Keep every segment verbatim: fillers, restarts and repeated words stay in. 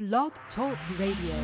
Blog Talk Radio.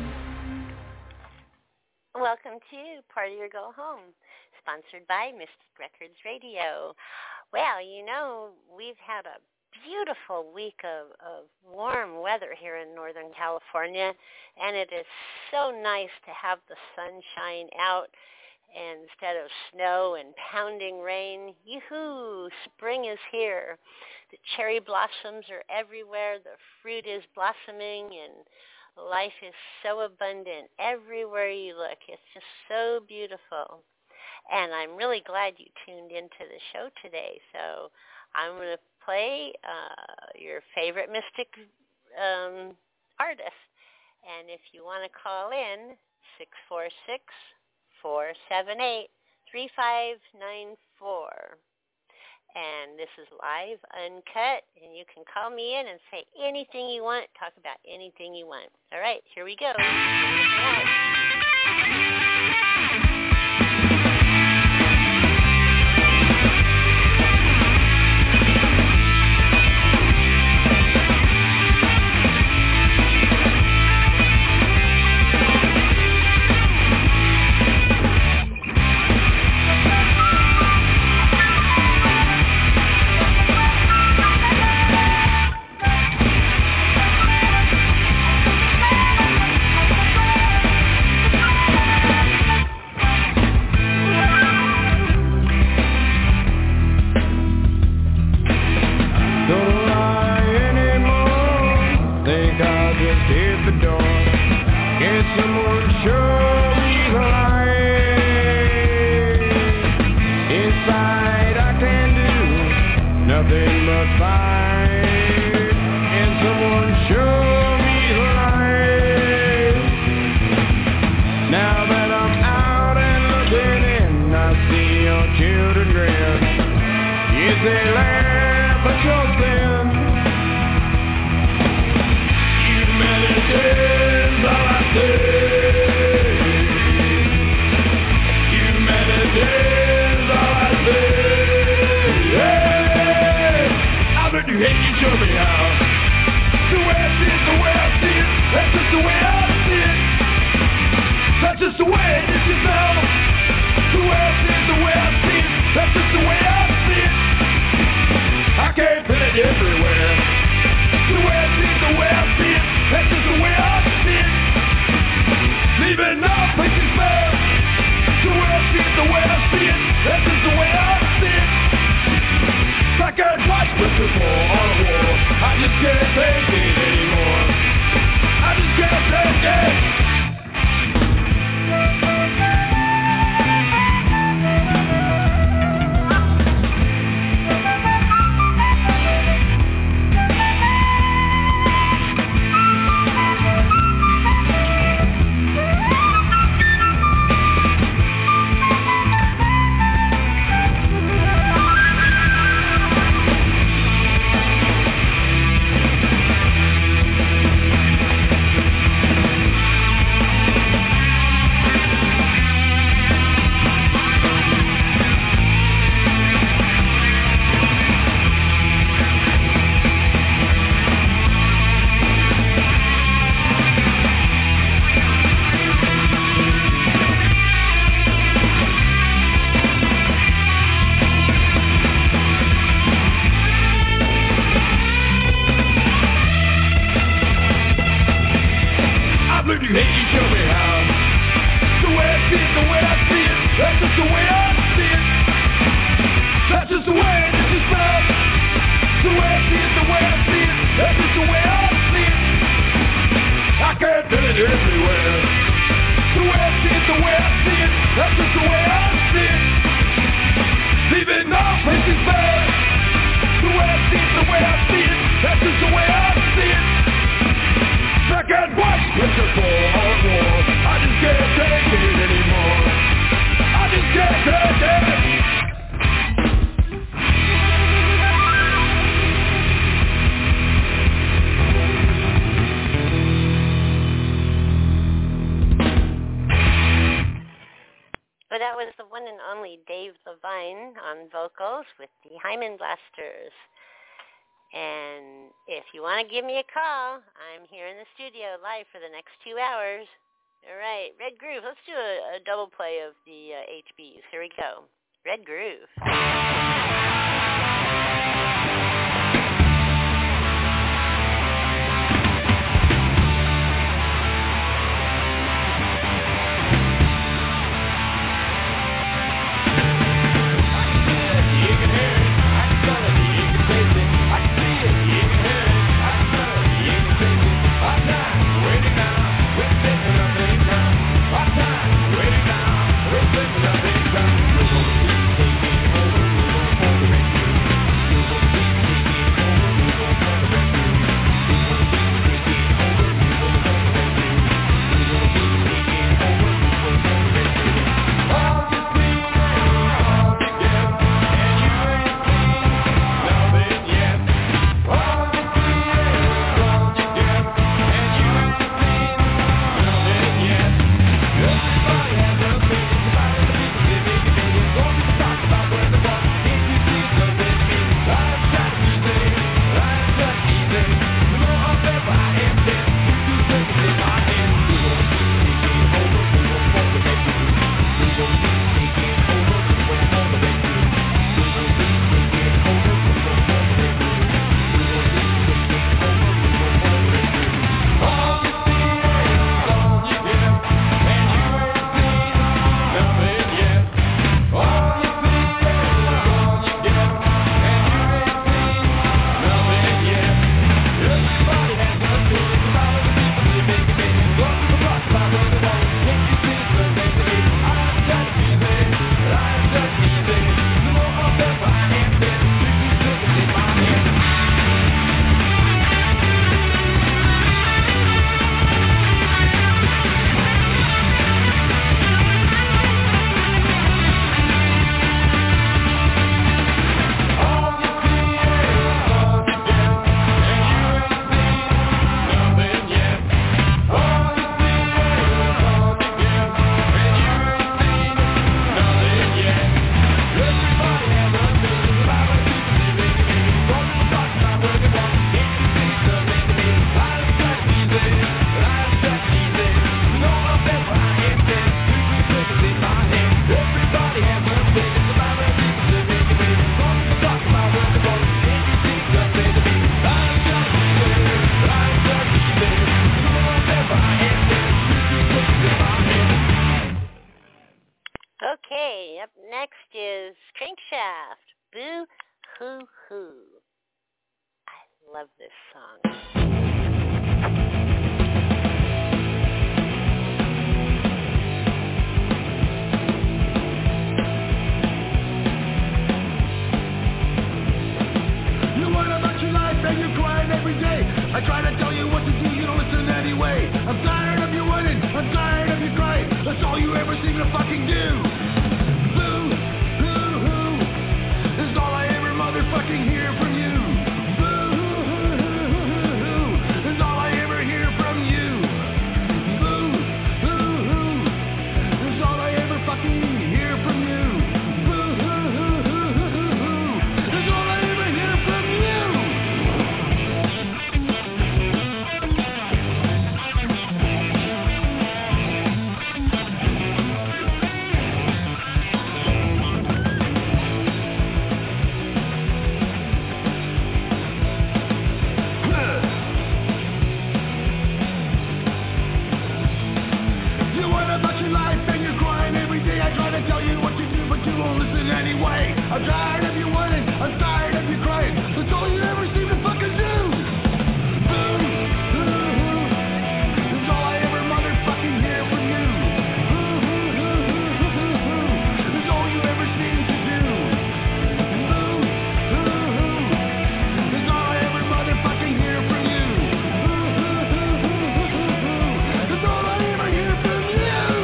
Welcome to Party or Go Home, sponsored by Mystic Records Radio. Well, you know, we've had a beautiful week of, of warm weather here in Northern California, and it is so nice to have the sunshine out instead of snow and pounding rain. Yoo-hoo, spring is here. The cherry blossoms are everywhere. The fruit is blossoming, and life is so abundant everywhere you look. It's just so beautiful. And I'm really glad you tuned into the show today. So I'm going to play uh, your favorite Mystic um, artist. And if you want to call in, six four six, four seven eight, three five nine four. And this is live, uncut, and you can call me in and say anything you want, talk about anything you want. All right, here we go. Dave Levine on vocals with the Hyman Blasters. And if you want to give me a call, I'm here in the studio live for the next two hours. All right, Red Groove. Let's do a, a double play of the uh, H Bs. Here we go. Red Groove. Okay, up next is Crankshaft. Boo Hoo Hoo. I love this song. Every day, I try to tell you what to do, you don't listen anyway. I'm tired of you running, I'm tired of you crying. That's all you ever seem to fucking do. Boo, hoo, hoo, is all I ever motherfucking hear from you. Boo, hoo, hoo, hoo, is all I ever hear from you. Boo, hoo, hoo, is all I ever fucking hear from you. Boo, hoo, hoo, hoo, hoo, is all I ever hear from you. Anyway, I'm tired of you winning, I'm tired of you crying. That's all you ever seem to fucking do. Boo, hoo, hoo, that's all I ever motherfucking hear from you. Boo, hoo, hoo, hoo, hoo, hoo, that's all you ever seem to do. Boo, hoo, hoo, that's all I ever motherfucking hear from you. Boo, hoo, hoo, hoo, hoo, hoo, that's all I ever hear from you.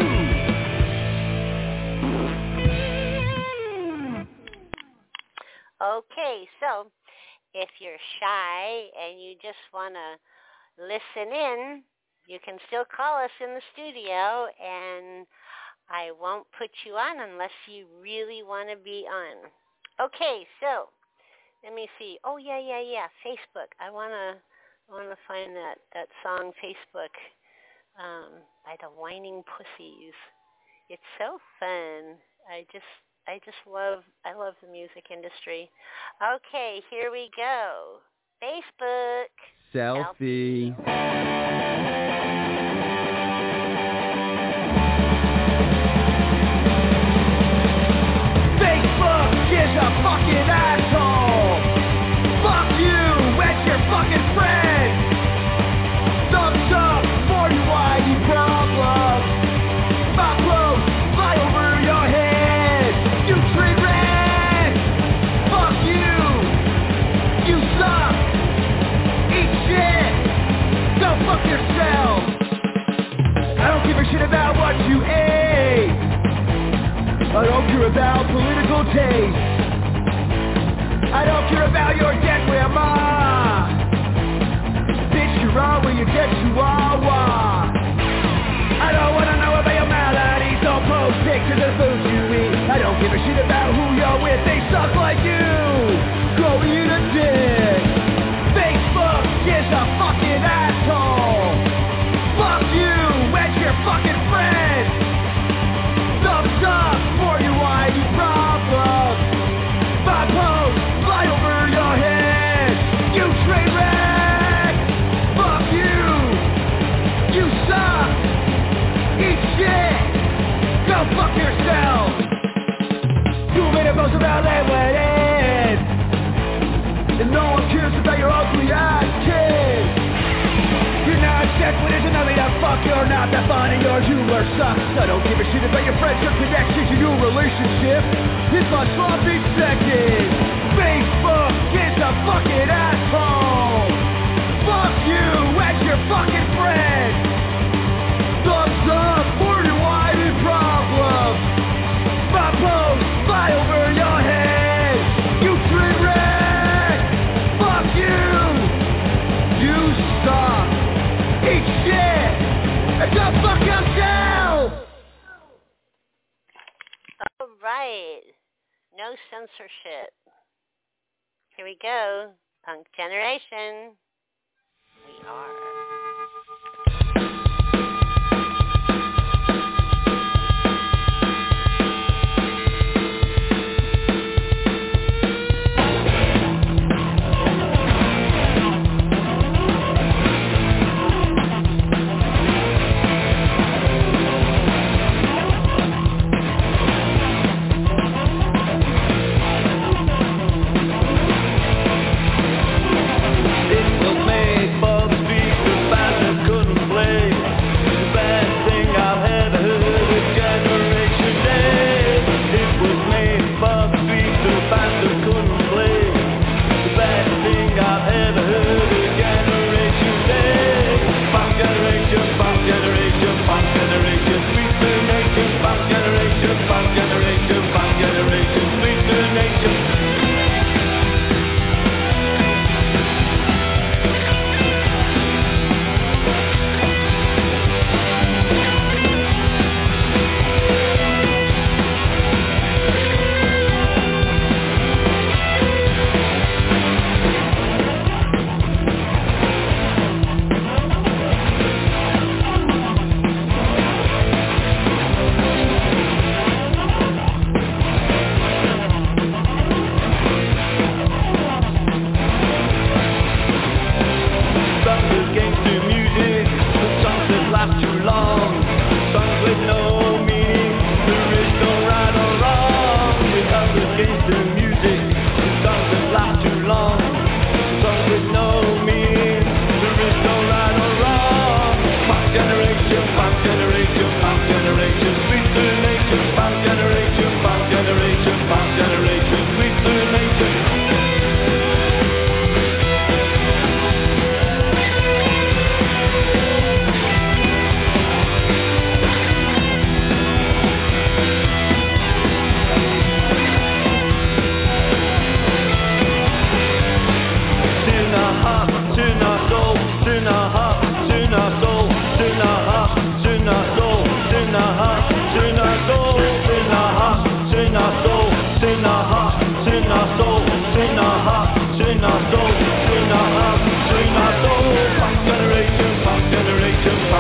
Okay, so if you're shy and you just want to listen in, you can still call us in the studio, and I won't put you on unless you really want to be on. Okay, so let me see. Oh yeah, yeah, yeah. Facebook. I wanna, I wanna find that that song Facebook um, by the Whining Pussies. It's so fun. I just, I just love, I love the music industry. Okay, here we go. Facebook. Selfie. Facebook is a fucking asshole. Fuck you and your fucking friends. Thumbs up for your whitey problems. My clothes fly over your head. You tree rat. Fuck you. You suck. Eat shit. Go fuck yourself. I don't give a shit about what you ate. I don't care about political taste. I don't care about your dead grandma. Bitch, you're wrong when you get chihuahua. I don't wanna know about your maladies. Don't post pictures of food you eat. I don't give a shit about who you're with. They suck like you. Go eat a dick. Facebook is a fucking asshole. Fuck you and your fucking friends. Thumbs up for your whitey problems. My post fly over your head. You train wreck. Fuck you. You suck. Eat shit. Go fuck yourself. You made a post about land wedding, and no one cares about your ugly ass kid. You're not sex when it's another that fuck. You're not that funny, your humor sucks. I don't give a shit about your friends, your connections, your new relationship. It's my sloppy second. Facebook is a fucking asshole. Fuck you and your fucking friends. Thumbs up for your whitey problems. My post fly over your head. You tree rat. Fuck you. You suck. Eat shit. And go fuck yourself. All right. No censorship. Here we go. Punk Generation. We are. It was made for the speakers.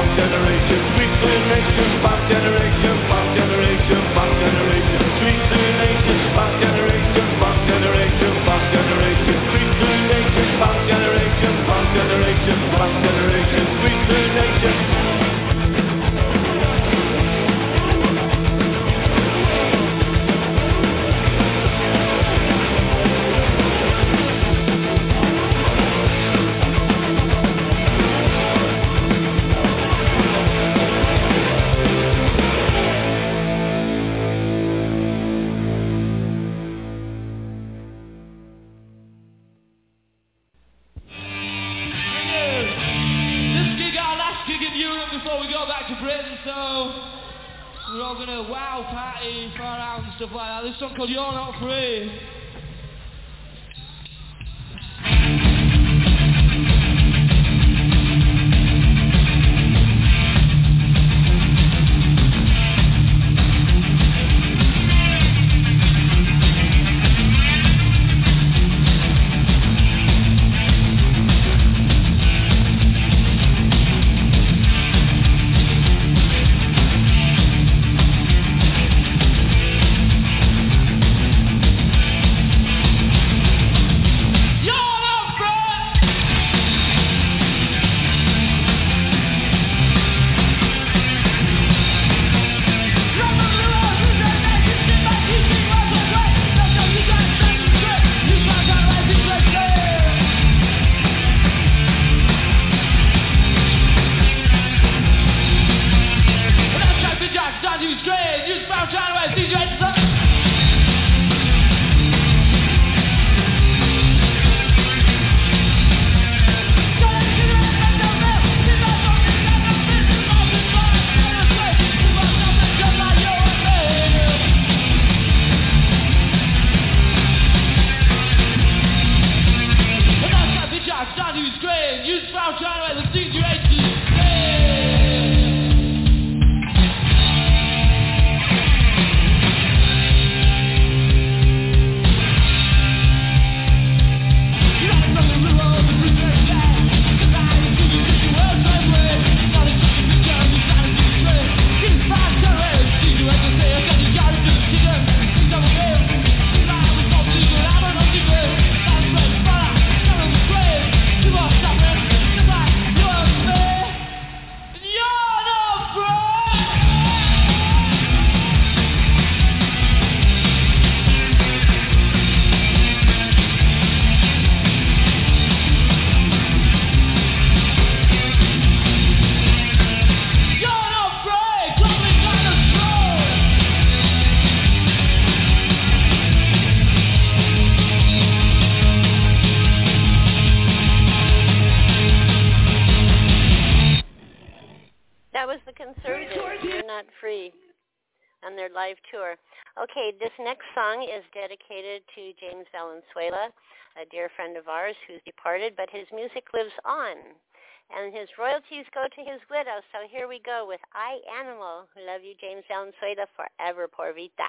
Live tour. Okay, this next song is dedicated to James Valenzuela, a dear friend of ours who's departed, but his music lives on, and his royalties go to his widow. So here we go with I Animal. Love you, James Valenzuela, forever, por vida.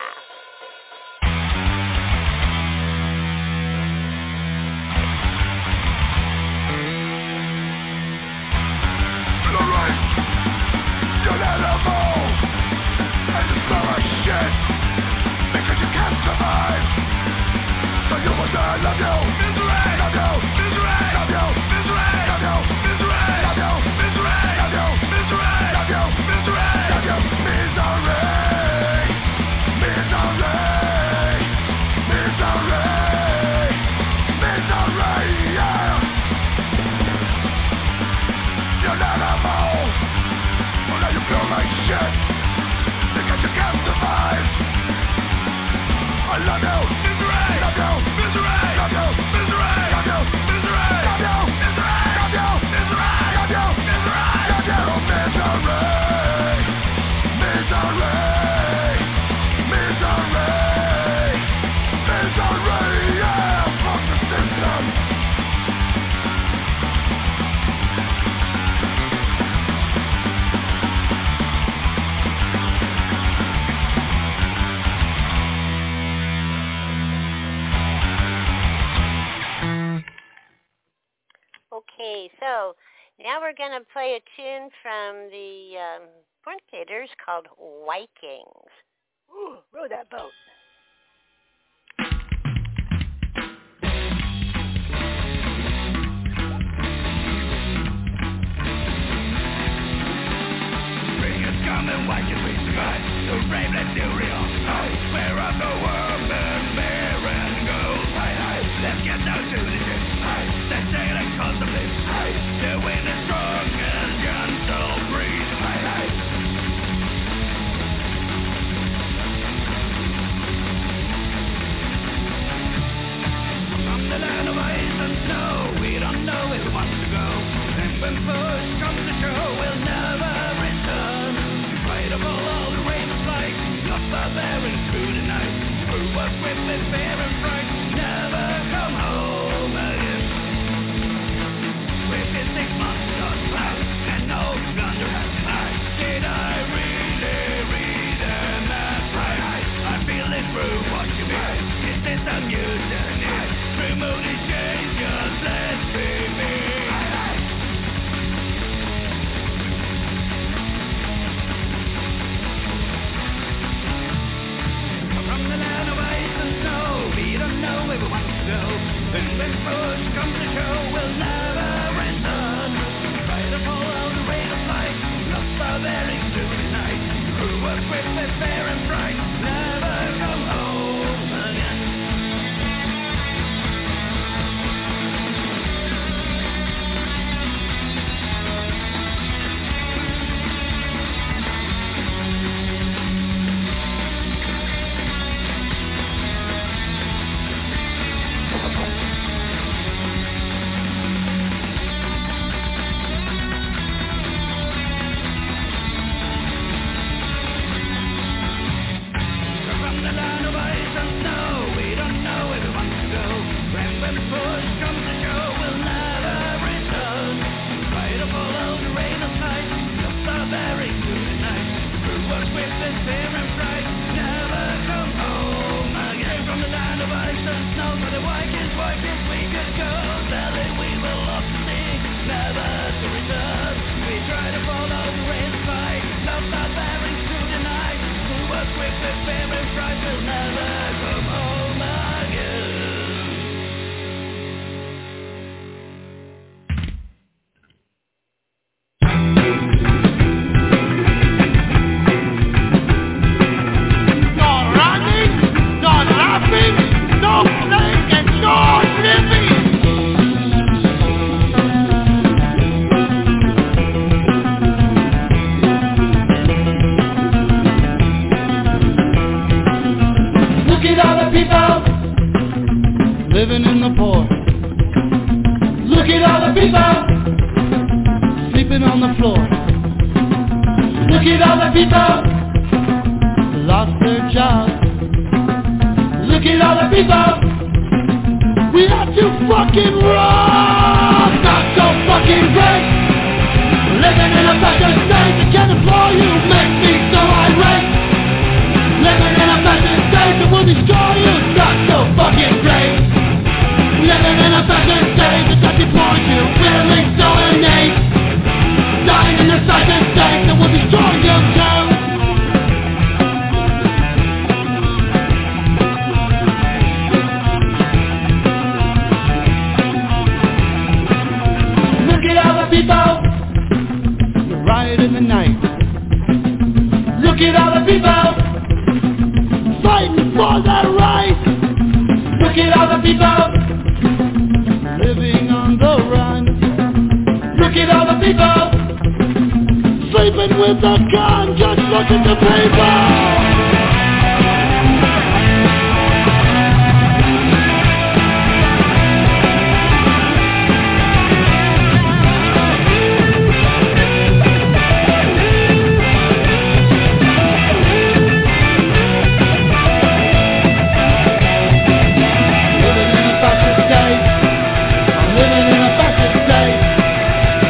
All right. You're an animal. And you smell like shit because you can't survive. So you will die. Love you, misery. Love you, misery. Love you, misery. Love you, misery. Love you, misery. Love you, misery. Love you, misery. Love you, misery. Misery. Misery. Misery. Yeah. You're an animal. Well, now you feel like shit because you can't survive. I love you, misery. Love you, misery. Love you, misery. Love you, misery. Love you, misery. Love you, misery. Love you, misery. Love you, misery. Misery. Misery. Misery. Yeah, fuck the system. Okay, so Now we're going to play a tune from the um, Fornicators called Vikings. Ooh, row that boat. Bring us coming, why can we survive? So brave, let's do real. Where are the woman, bear and gold? Let's get down to the ship. Let's sail and contemplate. The wind is strong and gentle breeze. From the land of ice and snow, we don't know where we want to go. And when push comes to shove, we'll never return. Fight of all the rain of light, lost our bearings through the night. Through us with the fear and fright, never come home again. We've been six months on cloud, and no thunder has been high. Did I really read them as right? I feel it through what you mean. Is this a mutiny? Remove the chains, just let's be me. From the land of ice and snow, we don't know where we want to go. And when push comes to shove, we'll never return. Try to follow the rain of light, lost our bearings through the night. Through a swift and fair and bright, never come home again.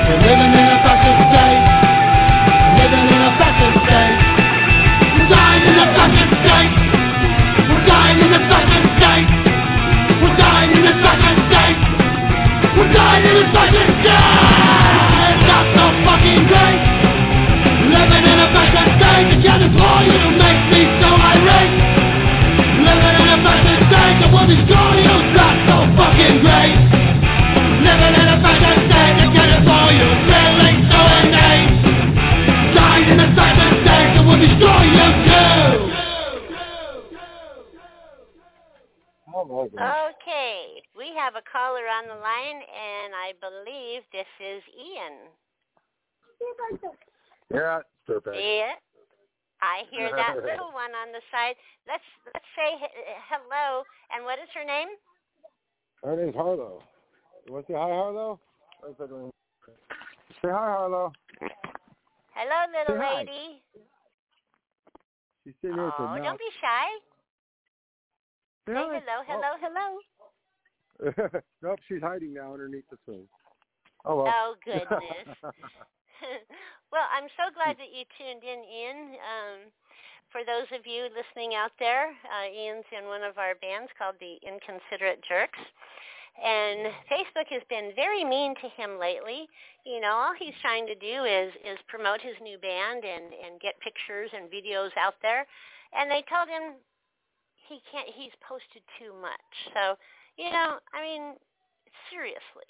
Dying Okay, we have a caller on the line, and I believe this is Ian. Yeah, perfect. Yeah, I hear that little one on the side. Let's let's say h- hello. And what is her name? Her name's Harlow. You want to say hi, Harlow? Say hi, Harlow. Hello, little say lady. Hi. She's sitting here with her Oh, mouth. don't be shy. Say, say hi. hello, hello, oh. hello. Nope, she's hiding now underneath the swing. Oh, well. Oh, goodness. Well, I'm so glad that you tuned in, Ian. Um, for those of you listening out there, uh, Ian's in one of our bands called the Inconsiderate Jerks. And Facebook has been very mean to him lately. You know, all he's trying to do is, is promote his new band and, and get pictures and videos out there. And they told him he can't, he's posted too much. So, you know, I mean, seriously.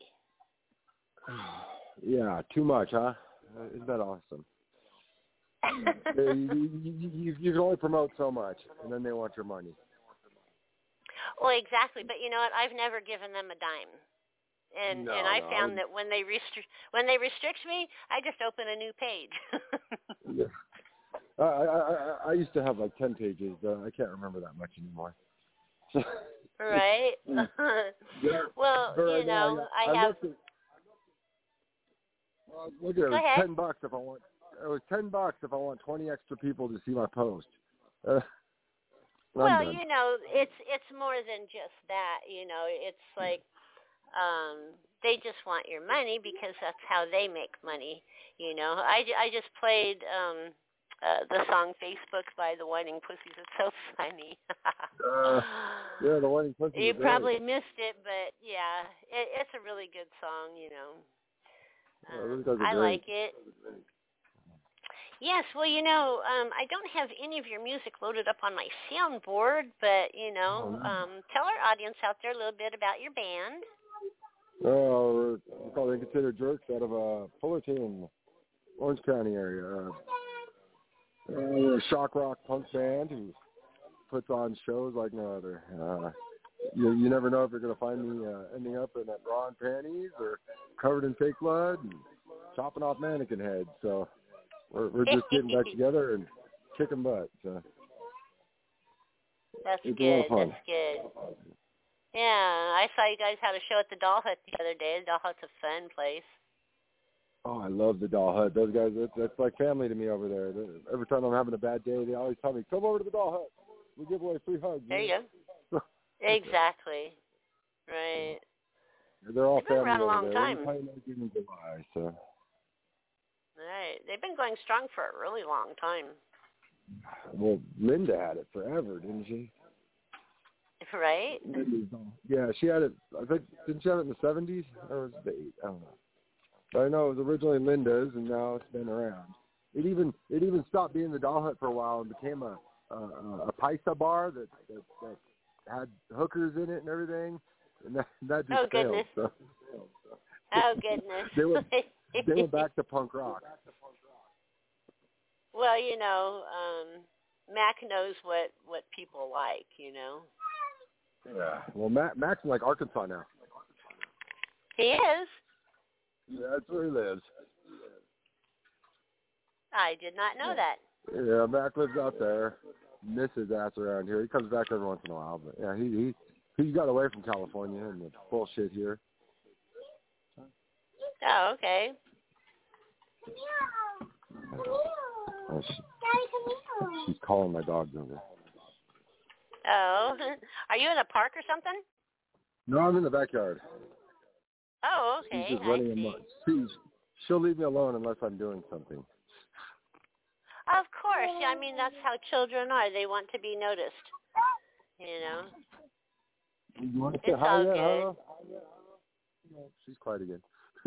Yeah, too much, huh? Isn't that awesome? you, you, you, you can only promote so much, and then they want your money. Well, exactly. But you know what? I've never given them a dime. And no, and I no, found I that when they restrict when they restrict me, I just open a new page. yeah. I, I I I used to have like ten pages. Uh, I can't remember that much anymore. Right. yeah. Well, right you know, now, I, I have. At, uh, look at it. It was ten bucks if I want. It was ten bucks if I want twenty extra people to see my post. Uh, well, you know, it's it's more than just that. You know, it's like um, they just want your money because that's how they make money. You know, I, I just played um, uh, the song "Facebook" by the Whining Pussies. It's so funny. uh, yeah, the Whining Pussies. You probably missed it, but yeah, it, it's a really good song. You know, um, yeah, really I like it. Yes, well, you know, um, I don't have any of your music loaded up on my soundboard, but, you know, um, tell our audience out there a little bit about your band. Oh, we're called Inconsiderate Jerks out of uh, Fullerton, Orange County area. Uh, we're a shock rock punk band who puts on shows like no other. Uh, you, you never know if you're going to find me uh, ending up in a bra and panties or covered in fake blood and chopping off mannequin heads, so... We're, we're just getting back together and kicking butt. So. That's it's good. That's good. Yeah, I saw you guys had a show at the Doll Hut the other day. The Doll Hut's a fun place. Oh, I love the Doll Hut. Those guys, that's, that's like family to me over there. Every time I'm having a bad day, they always tell me, come over to the Doll Hut. We give away free hugs. There you go. Exactly. Right. They're all They've been family around a over long there. time. In July, so. Right. They've been going strong for a really long time. Well, Linda had it forever, didn't she? Right? Yeah, she had it, I think, didn't she have it in the seventies? Or was it the eighties? I don't know. But I know it was originally Linda's, and now it's been around. It even it even stopped being the Doll Hut for a while and became a a, a paisa bar that, that, that had hookers in it and everything. And that, that just oh, goodness. failed. So. Oh, goodness. they went they went back to punk rock. Well, you know, um, Mac knows what, what people like, you know. Yeah. Well, Mac, Mac's in, like, Arkansas now. He is? Yeah, that's where he lives. I did not know that. Yeah, Mac lives out there. Miss his ass around here. He comes back every once in a while. But, yeah, he he, he got away from California and the bullshit here. Oh, okay. Oh, she, she's calling my dogs over. Oh, are you in a park or something? No, I'm in the backyard. Oh, okay. She's just running amok. She's, she'll leave me alone unless I'm doing something. Of course. Yeah, I mean, that's how children are. They want to be noticed, you know. You want to say it's hi all yet, good. Hello? She's quiet again.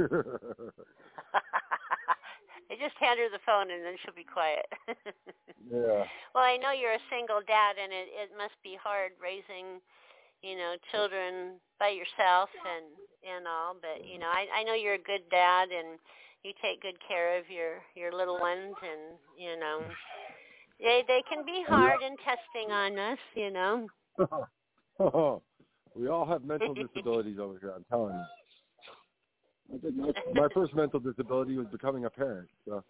I just hand her the phone and then she'll be quiet. Yeah. Well, I know you're a single dad, and it, it must be hard raising, you know, children by yourself and, and all. But, you know, I, I know you're a good dad, and you take good care of your, your little ones, and, you know, they they can be hard and testing on us, you know. Oh, We all have mental disabilities over here, I'm telling you. I think my, my first mental disability was becoming a parent. So.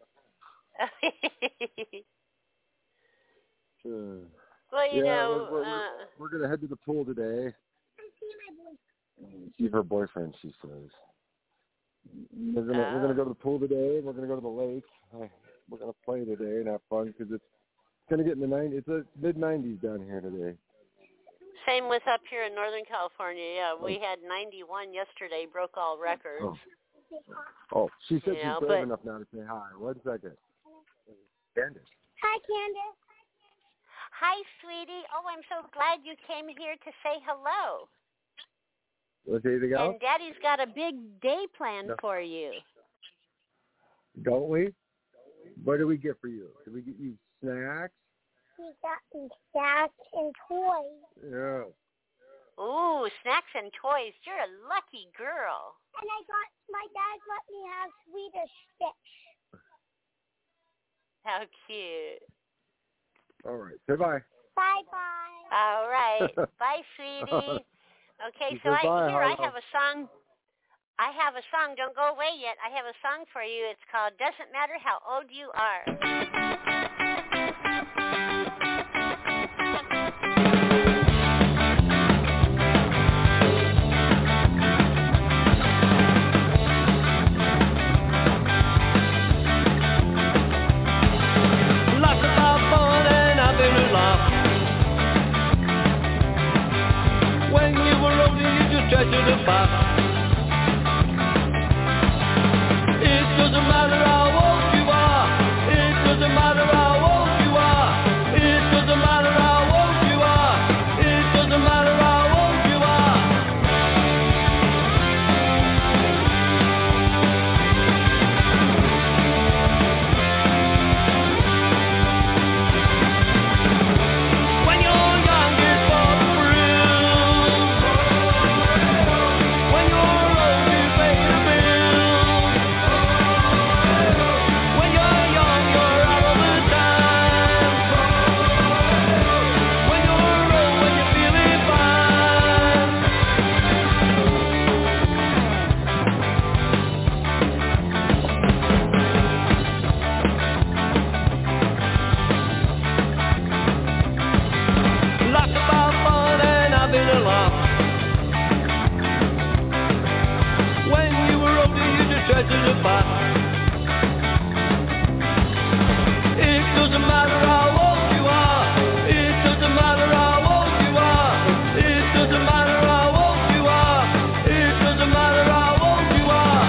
uh, well, you yeah, know, we're, we're, uh, we're, we're going to head to the pool today. See her boyfriend, she says. We're gonna oh. we're gonna go to the pool today. We're gonna go to the lake. We're gonna play today and have fun because it's gonna get in the nine. It's a mid nineties down here today. Same with up here in Northern California. Yeah, we oh. had ninety-one yesterday, broke all records. Oh, oh she said you she's know, brave but... enough now to say hi. One second. Candace. Hi, Candace. Hi, sweetie. Oh, I'm so glad you came here to say hello. Want to say anything else? And Daddy's got a big day planned no. for you. Don't we? What do we get for you? Did we get you snacks? We got me snacks and toys. Yeah. Ooh, snacks and toys. You're a lucky girl. And I got, my dad let me have Swedish fish. How cute. All right. Say bye. Bye-bye. All right. Bye, sweetie. Okay, so I, here I have a song. I have a song. Don't go away yet. I have a song for you. It's called Doesn't Matter How Old You Are. Treasure the box. It doesn't matter how old you are. It doesn't matter how old you are. It doesn't matter how old you are. It doesn't matter how old you are. When you're young, it's all the thrill. When you're old, you pay the bill. When you're young, you're out of the time. When you're old, when you're feeling fine. Lots about fun and having a laugh. When you were older, you just treasured the past. It doesn't matter how old you are. It doesn't matter how old you are. It doesn't matter how old you are. It doesn't matter how old you are.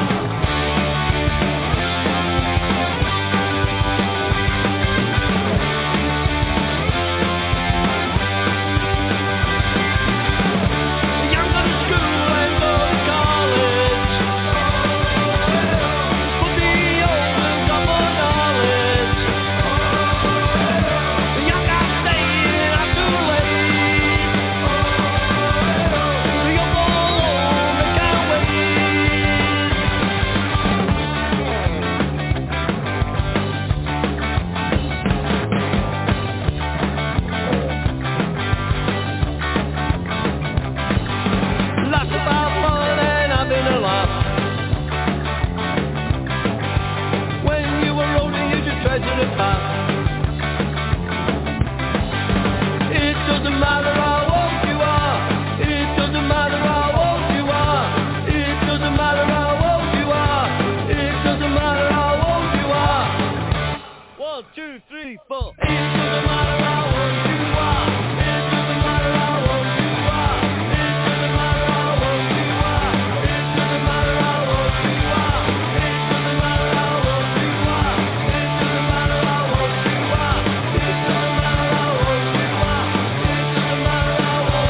Young go to school and go to college. But the old will come for knowledge. The young are staying out too late. The young go home, they can't wait. Lots about fun and having a laugh. When you were older, you just treasured the past. It doesn't matter how old you are. It doesn't matter how old you are. It doesn't matter how old you are. It doesn't matter how old you are. One, two, three, four. It doesn't matter how old you are. It doesn't matter how old you are. It doesn't matter how old you are. It doesn't matter how old you are. It doesn't matter how old you are. It doesn't matter how old you are. It doesn't matter how old you are. It doesn't matter how old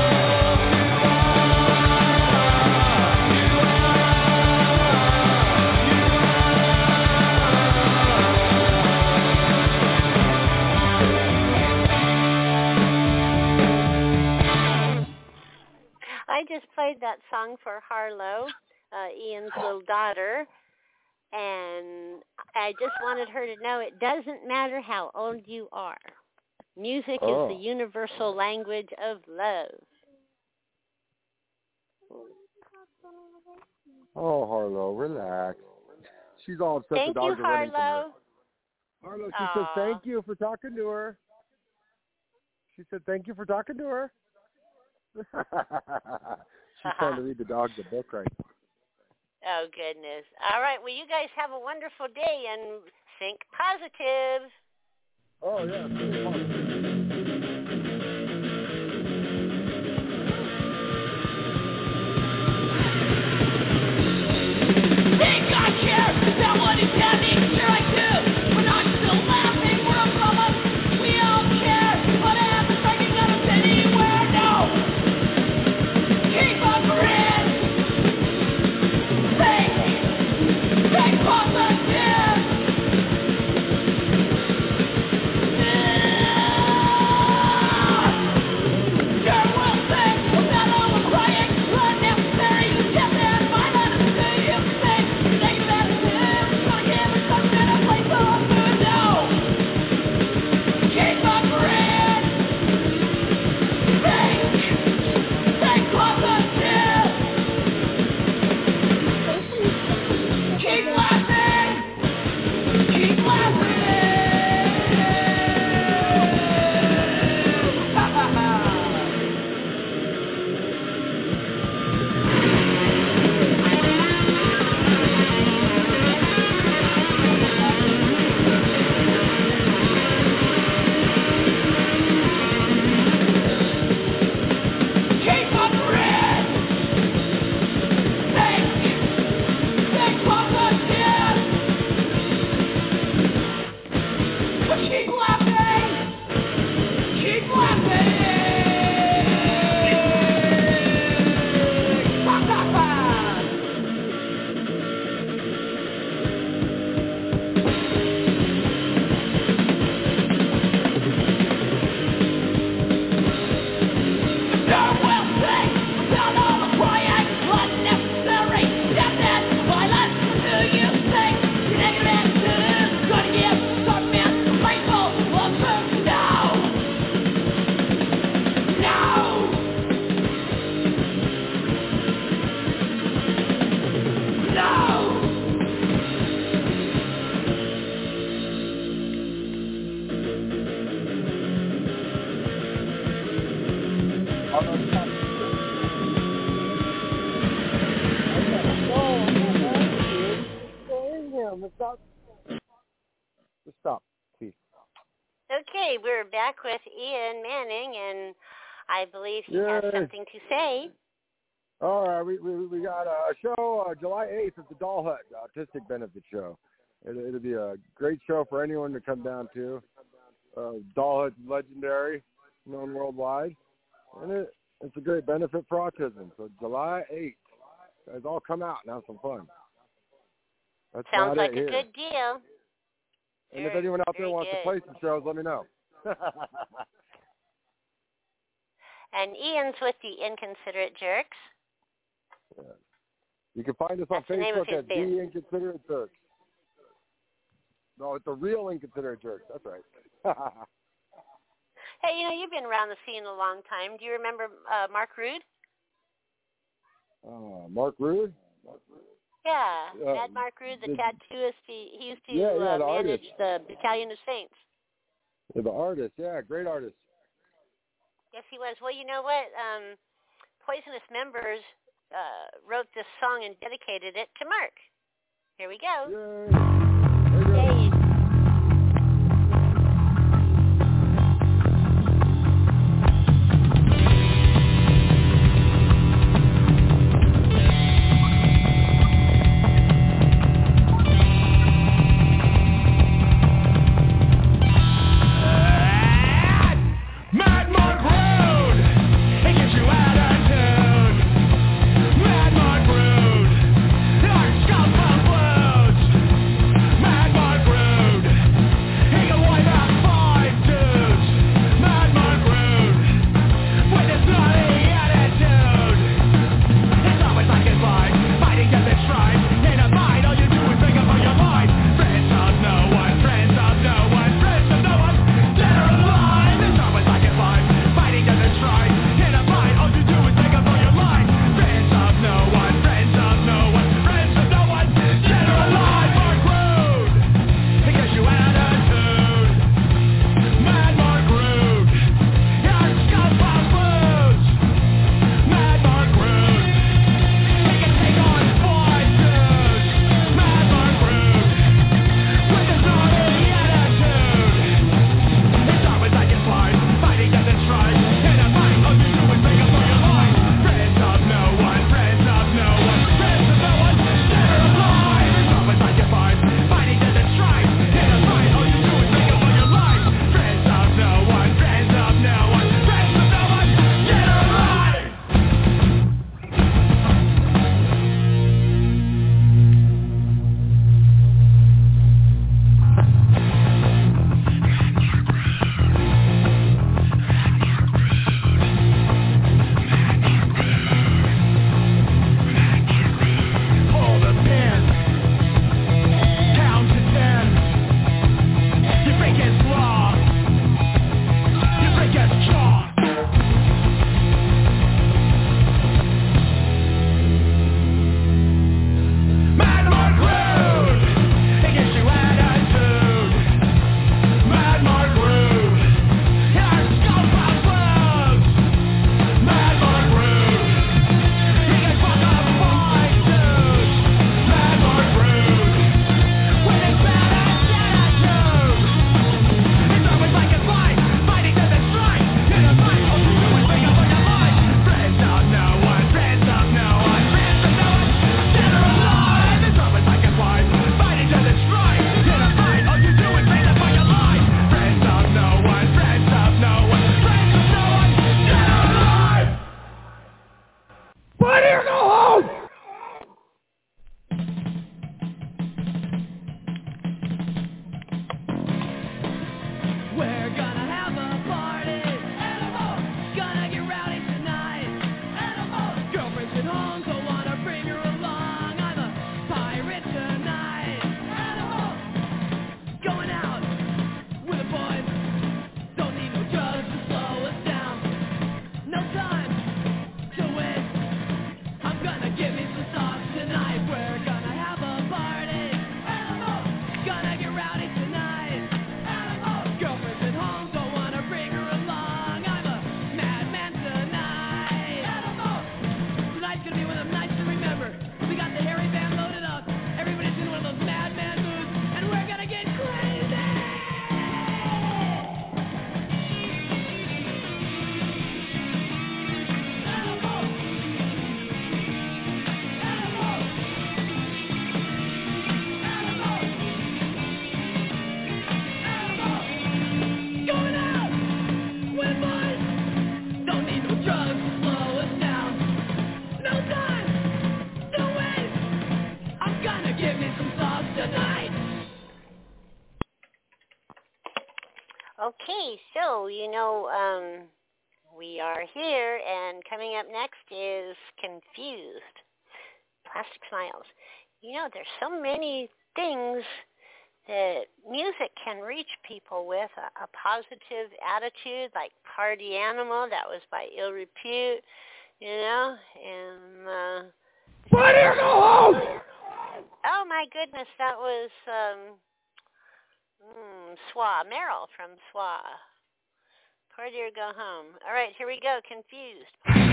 I just played that song for Harlow, uh, Ian's little daughter, and I just wanted her to know it doesn't matter how old you are. Music Oh. is the universal language of love. Oh, Harlow, relax. She's all upset Thank the dogs you, are running from her. Harlow. Harlow, she Aww. said thank you for talking to her. She said thank you for talking to her. She's trying to read the dogs a book right now. Oh, goodness. All right. Well, you guys have a wonderful day and think positive. Oh, yeah. Think positive. Think I care about what he's having? Sure I do. But I'm still laughing. We're a problem. We all care. What happens? Like you gotta fit anywhere. No. Keep on grin. Think. Think positive. Sure will think about all the crying. Unnecessary. Death and violence. Do you think? Negative attitude. Trying to give us some kind of place for us to know. Keep on grin. Think. Think positive. Keep laughing. Keep laughing. Ha ha ha. Keep on grin. Think. Think positive. Keep laughing. Keep laughing. Ha ha ha. Sure will think about all the crying, unnecessary death and violence. Do you think negative attitude is gonna give some man a place for us to know? No. No. Just stop, please. Okay, we're back with Ian Manning, and I believe he has Yay. something to say. All right, we we, we got a show uh, July eighth at the Doll Hut Autistic Benefit Show. It, it'll be a great show for anyone to come down to. Uh, Doll Hut's legendary, known worldwide, and it, it's a great benefit for autism. So July eighth, guys, all come out and have some fun. That's Sounds about like it a here. good deal. And if Very- anyone out there very wants good. to play some shows, let me know. And Ian's with the Inconsiderate Jerks. Yeah. You can find us on That's the name of Facebook his at band. The Inconsiderate Jerks. No, it's the Real Inconsiderate Jerks. That's right. Hey, you know, you've been around the scene a long time. Do you remember uh, Mark Rude? uh, Mark Rude? Yeah, Uh, Mad Mark Rude, the the- tattooist. He, he used to Yeah, yeah, uh, the manage artist. the Battalion of Saints. Yeah, the artist. Yeah, great artist. Yes, he was. Well, you know what? Um, Poisonous Members uh, wrote this song and dedicated it to Mark. Here we go. Yay. There you go. Yay. Mad Mark Rude, it gets you out of tune. Mad Mark Rude, our scum pump loads. Okay, so, you know, um, we are here, and coming up next is Confused. Plastic Smiles. You know, there's so many things that music can reach people with. A, a positive attitude, like Party Animal, that was by Ill Repute, you know, and... Uh, Why do you go home? Oh, my goodness, that was... Um, Mm, S W A, Meryl from S W A. Party or go home. All right, here we go. Confused.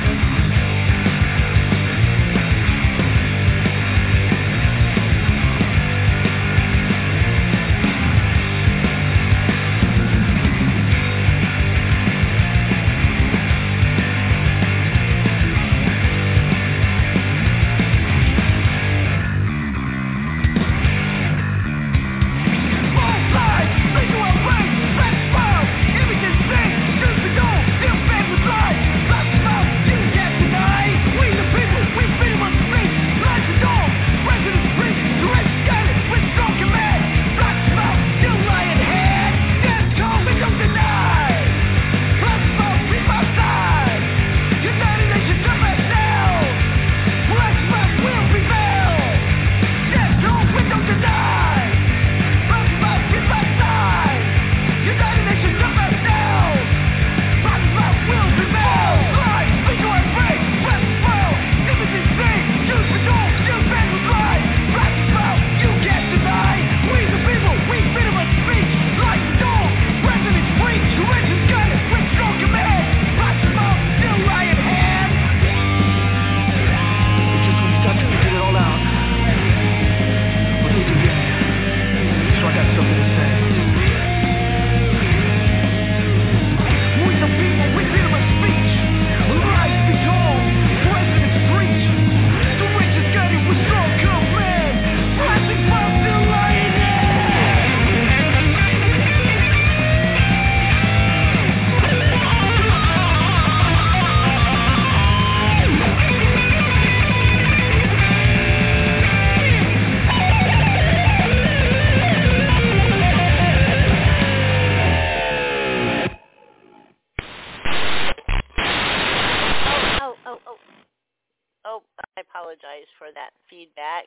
For that feedback.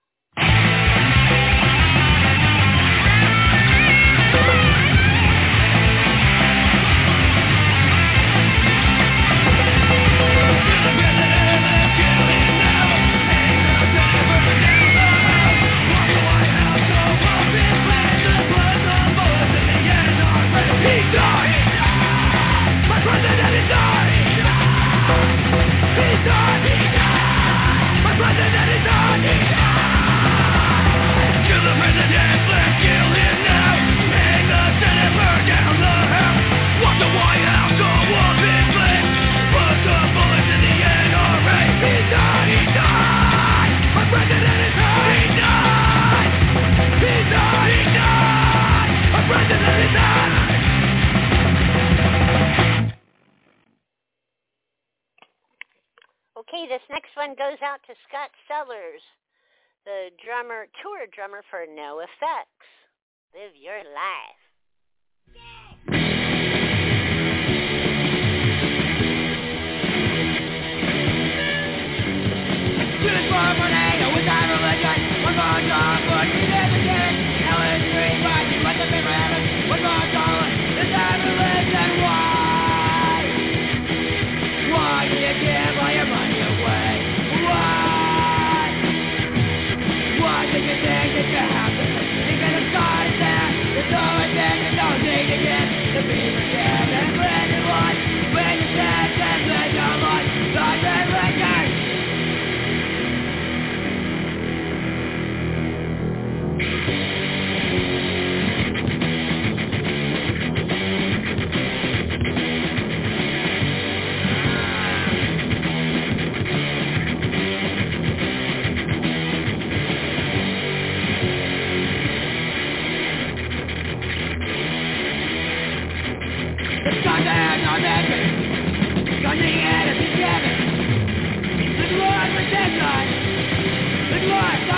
Okay, this next one goes out to Scott Sellers, the drummer, tour drummer for No Effects. Live your life. Why do you give all your money away? Why? Why did you think that you have to? You could have started there. There's always been you don't need to get the people again. And when you want, when you said that when you want, not that record.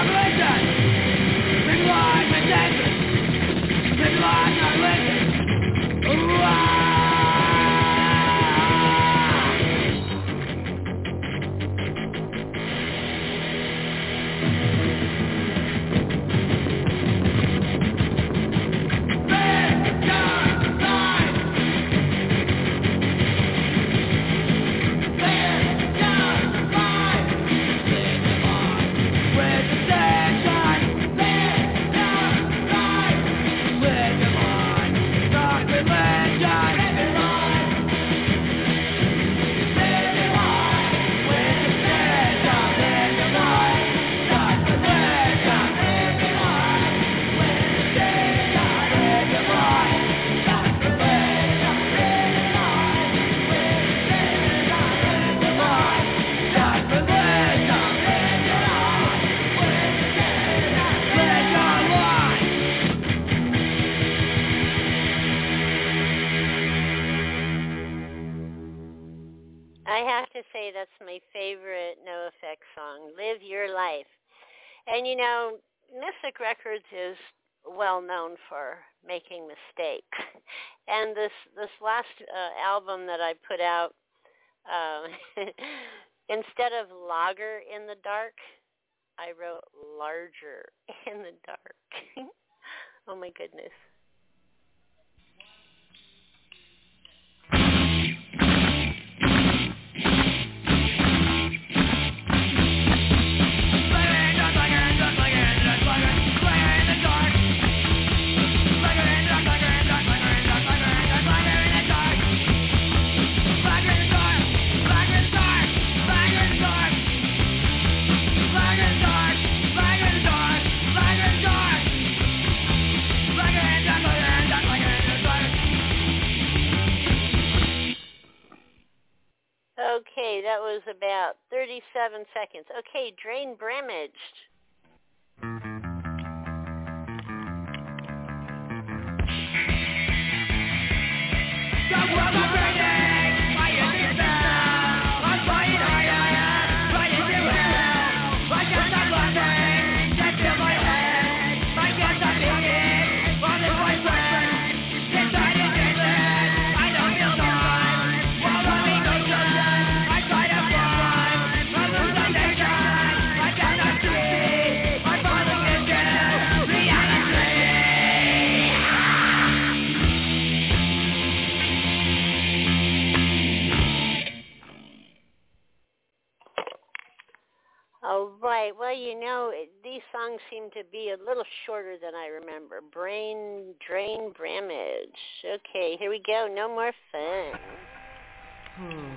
Midlife, not listen. I have to say that's my favorite NoFX song, Live Your Life. And, you know, Mystic Records is well known for making mistakes. And this, this last uh, album that I put out, uh, instead of Lager in the Dark, I wrote Larger in the Dark. Oh, my goodness. Okay, that was about thirty-seven seconds. Okay, Drain Bramaged. All right. Well, you know, these songs seem to be a little shorter than I remember. Brain Drain Bramage. Okay, here we go. No more fun. Hmm.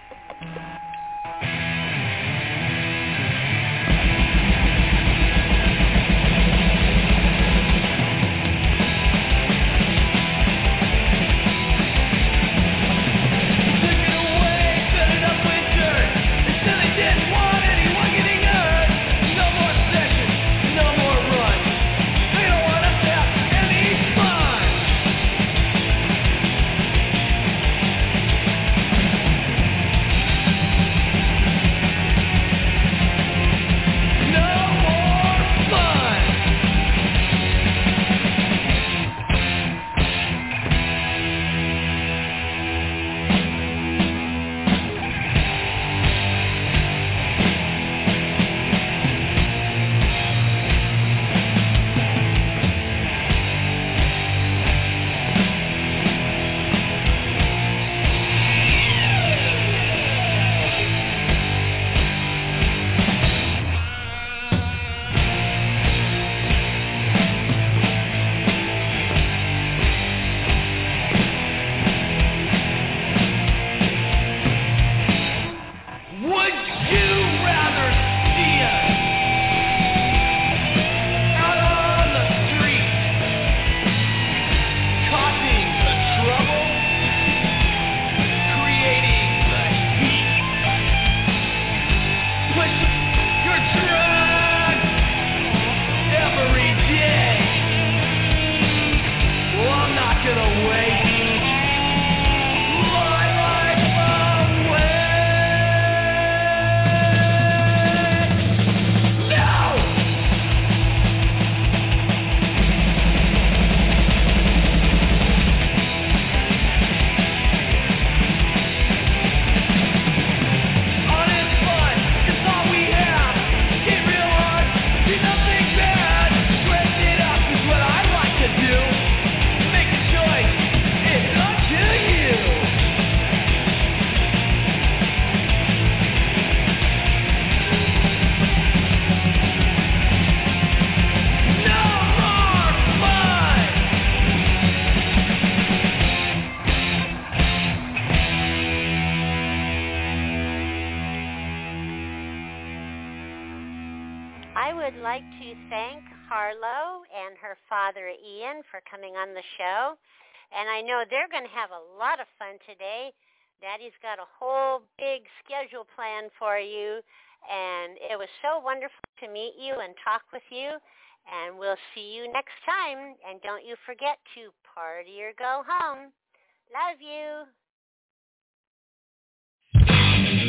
Ian for coming on the show, and I know they're going to have a lot of fun today. Daddy's got a whole big schedule planned for you, and it was so wonderful to meet you and talk with you, and we'll see you next time, and don't you forget to party or go home. Love you.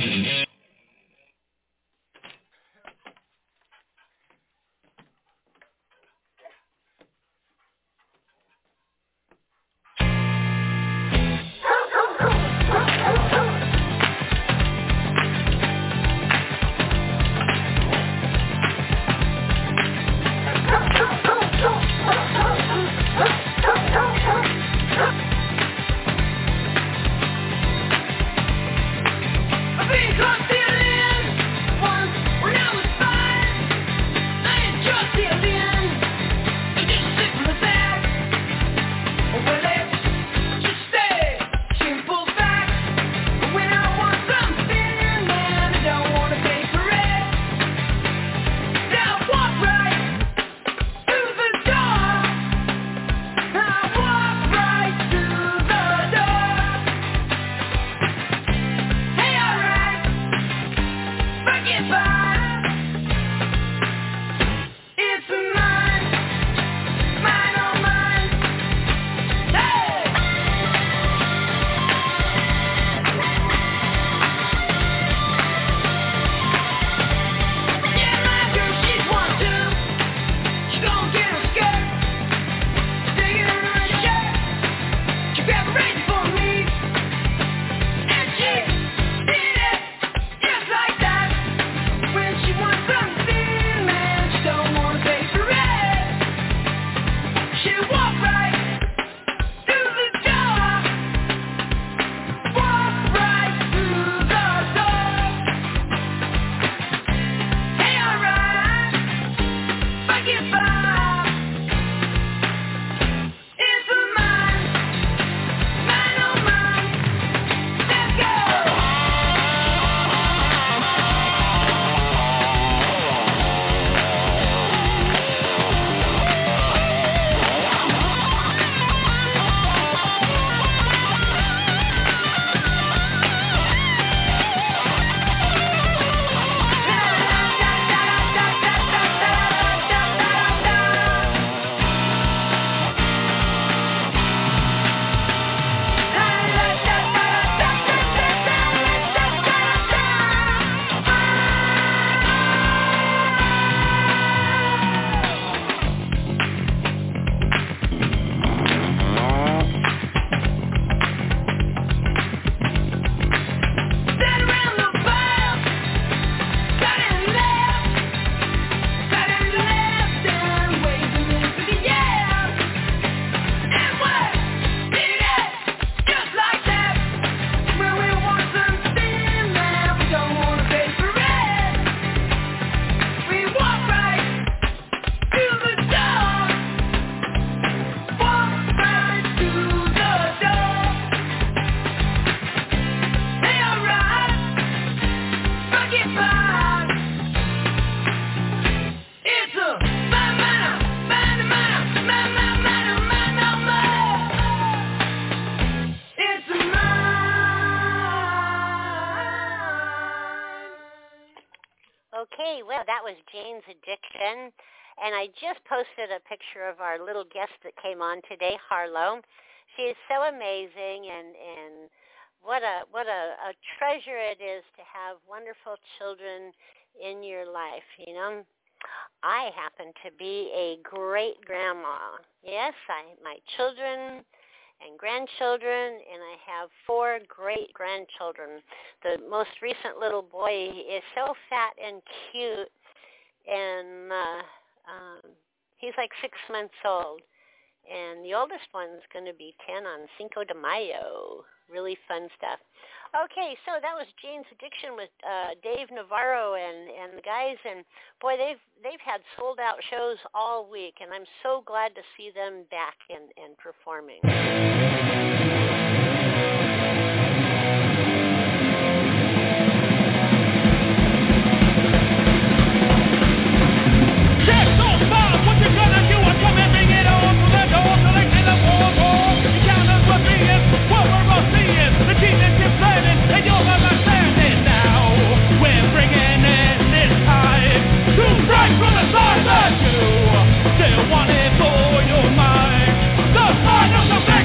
Okay, well, that was Jane's Addiction. And I just posted a picture of our little guest that came on today, Harlow. She is so amazing, and, and what a what a, a treasure it is to have wonderful children in your life, you know. I happen to be a great grandma. Yes, I my children and grandchildren, and I have four great grandchildren. The most recent little boy is so fat and cute, and uh, um, he's like six months old. And the oldest one's going to be ten on Cinco de Mayo. Really fun stuff. Okay, so that was Jane's Addiction with uh, Dave Navarro and, and the guys. And, boy, they've they've had sold-out shows all week, and I'm so glad to see them back and, and performing. Still want it for your mind. The sign of the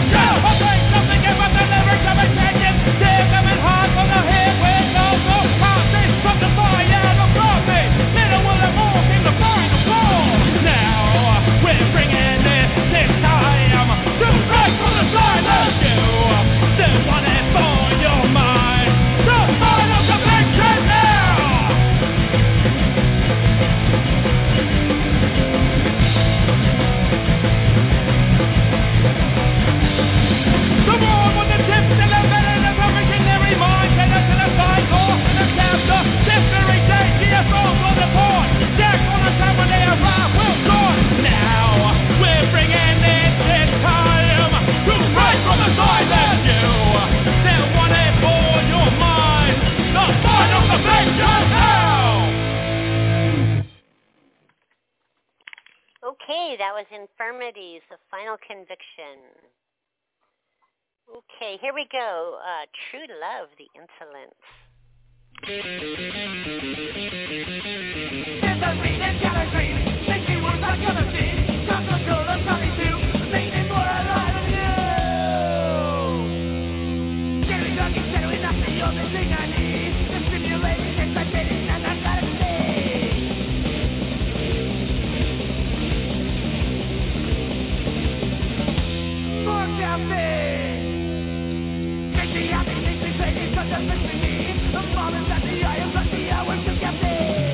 Okay, that was Infirmities, The Final Conviction. Okay, here we go. Uh, True Love, The Insolence. There's a read and gather dream, makes me words I'm gonna see. Got the girl I'm coming to, make me more alive than you. Getting drunk and settling up the only thing I need. The stimulating, exciting, and I gotta stay. More caffeine. Makes me happy, makes me crazy, cause I'm missing me. The moments at the eye of the hours to caffeine.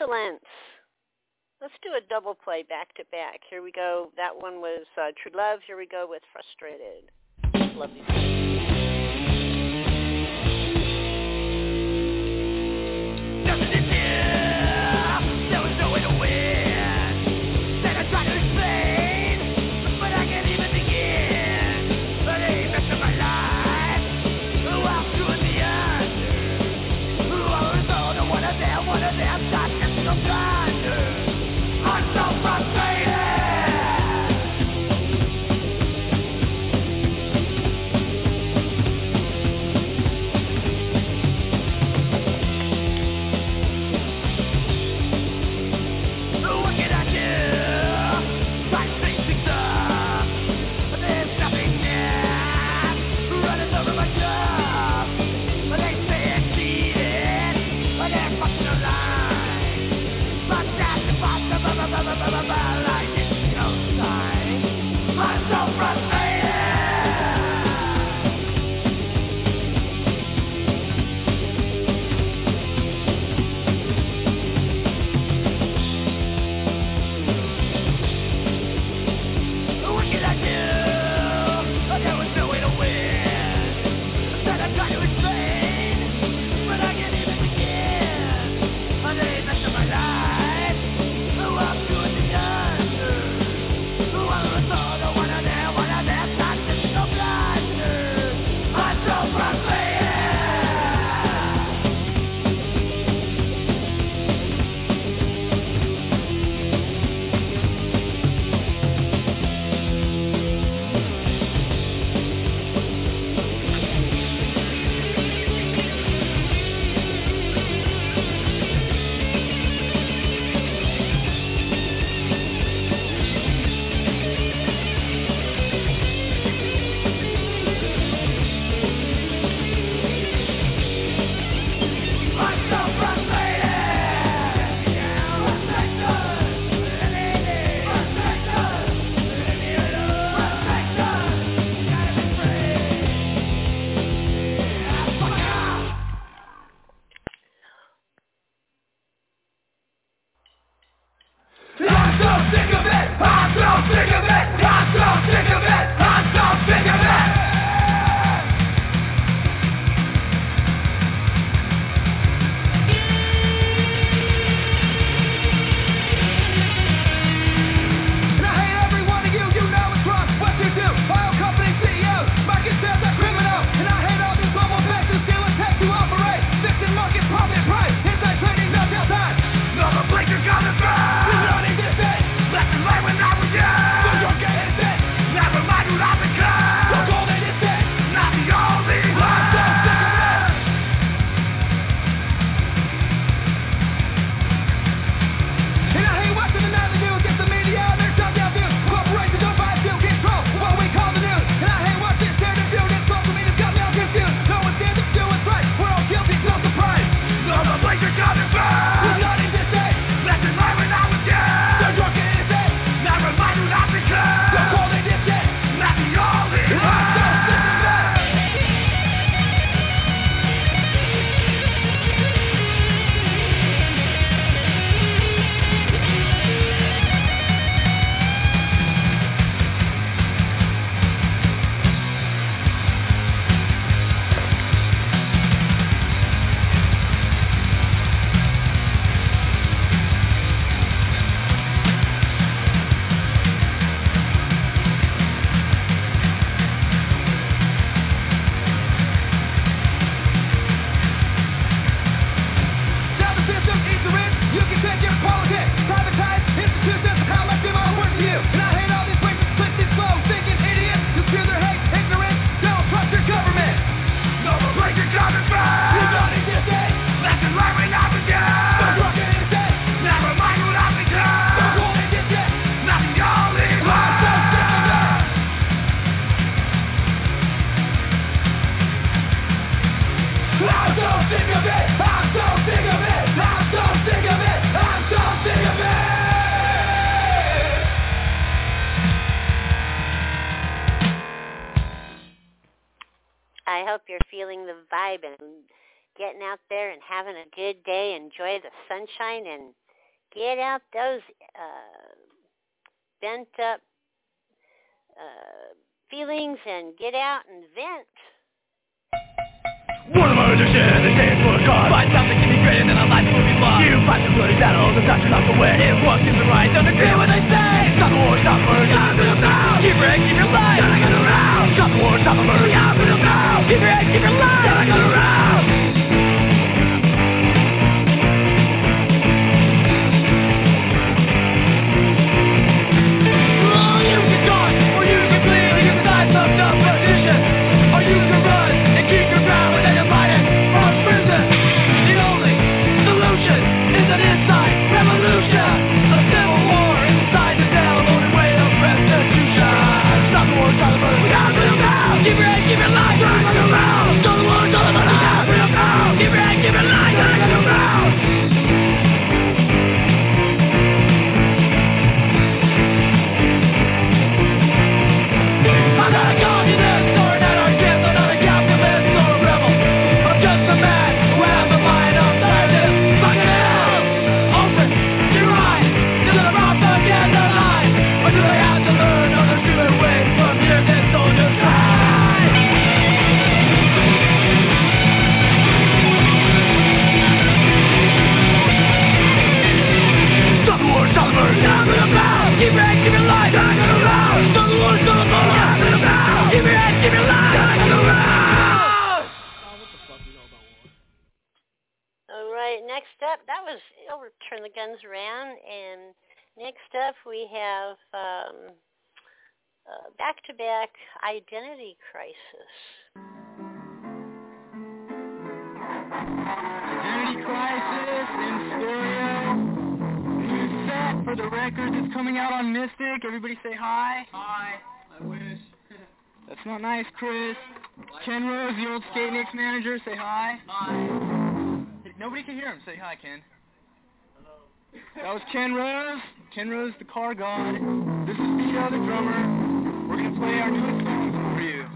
Excellence. Let's do a double play back to back. Here we go. That one was uh, True Love. Here we go with Frustrated. Love you. Nothing to do. There was no way to win. Then I tried to explain, but I can't even begin. But the rest of my life, I'm doing the under. Who always told her one of them, one of them, got just so blinder. I'm so frustrated. I hope you're feeling the vibe and getting out there and having a good day. Enjoy the sunshine and get out those uh, bent up uh, feelings and get out and vent. One of our addiction, the days for God. Find something to be greater than a life will be lost. You fight the bloody battle, the doctor not the way. If what gives the right, don't agree what they say. Stop the war, stop the murder, stop the now. Keep your head, keep your life, gotta get around. Stop the war, stop the murder, stop the now. Keep your head, keep your life, gotta get around. Oh, you can talk, or you can bleed, you can die some dumb position. Or you can run and keep your ground within a violent or prison. The only solution is an inside revolution. A civil war inside the cell, only way of restitution. Stop the war, stop the murder, we gotta put them down. Keep your head, keep your life, gotta get around. Stop the war, stop the murder, we gotta put them down. Keep your head, keep your life, gotta get around. I'm not a communist or an anarchist, I'm not a capitalist or a rebel. I'm just a man who has a mind outside this fucking hell. Open your eyes to the propaganda line. Or do they have to learn other human ways from years and soldiers' cry? Stop the war, stop the murder, stop the bound. Keep your head, keep your life, gotta get around. Stop the war, stop the murder, gotta get around. Keep your head, keep your life, gotta get around. All right, next up, that was, I'll turn the guns around, and next up we have um, uh, back-to-back Identity Crisis. Identity Crisis in stereo. New set for the record that's coming out on Mystic. Everybody say hi. Hi. I wish. That's not nice, Chris. Ken Rose, the old Skate Nicks manager. Say hi. Hi. Nobody can hear him. Say hi, Ken. Hello. That was Ken Rose. Ken Rose, the car god. This is Vito, the drummer. We're going to play our newest songs for you.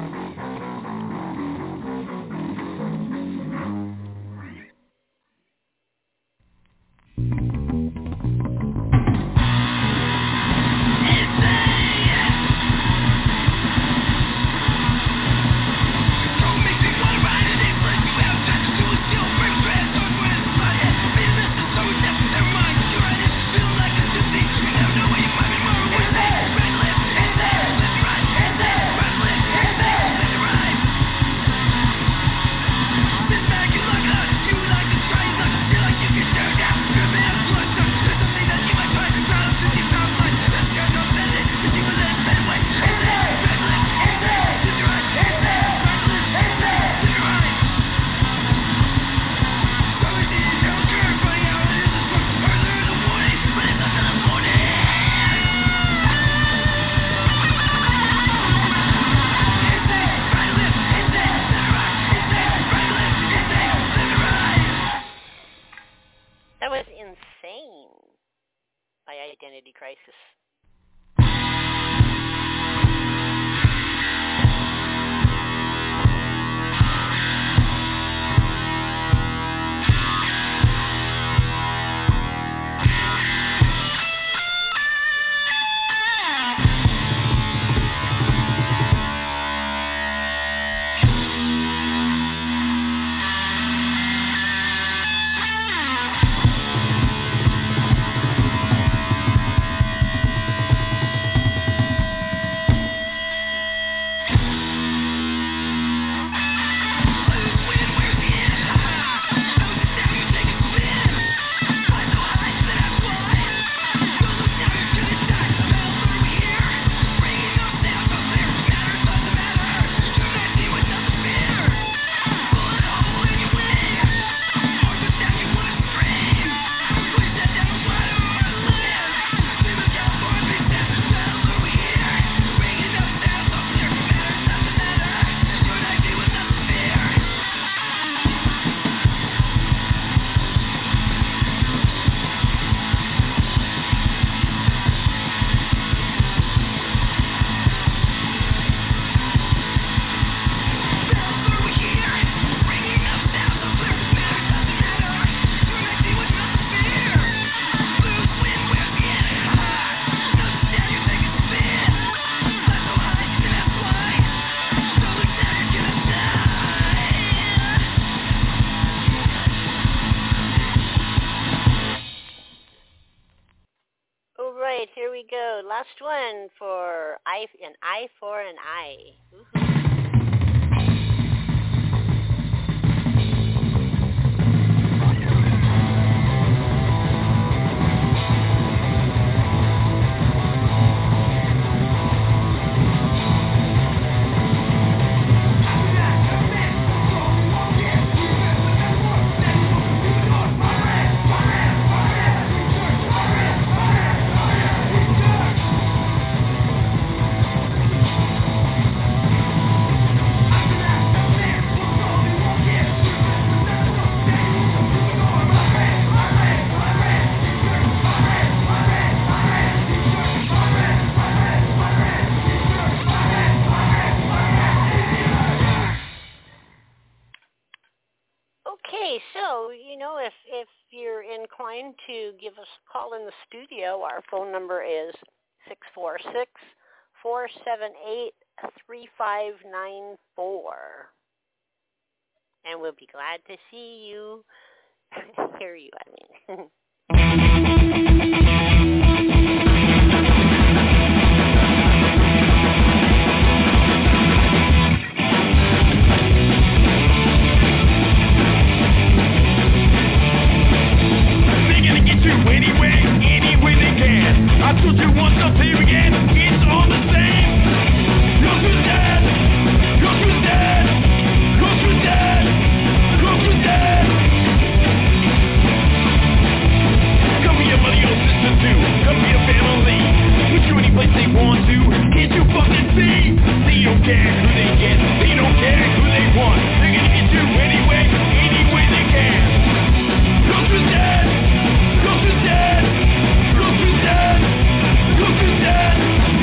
Identity Crisis. go. Last one for I, an eye for an eye. Woo-hoo. To give us a call in the studio, our phone number is six four six, four seven eight, three five nine four. And we'll be glad to see you, hear you, I mean. Anyway, any way they can. I told you once, I'll tell you again. It's all the same. Look who's dead. Look who's dead. Look who's dead. Look who's dead. Come be a buddy or sister too. Come be a family. Put you any place they want to. Can't you fucking see? They don't care who they get. They don't care who they want. They're gonna get you anyway, any way they can. Look who's dead. Look who's dead! Look who's dead! Look who's dead!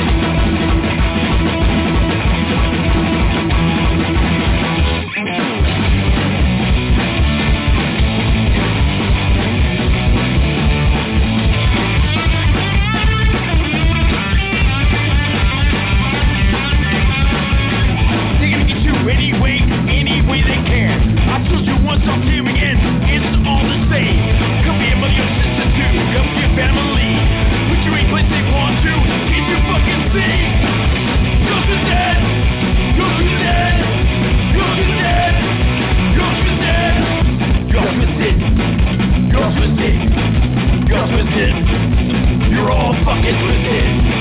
They're gonna get you anyway, any way they can. I told you once, I'll tell you again. It's all the same. Come be a mother, your sister too. Come be a family. Put you any place they want to. Can't you fucking see? Look who's dead. Look who's dead. Look who's dead. Look who's dead. You're twisted. You're twisted. You're twisted. You're all fucking twisted.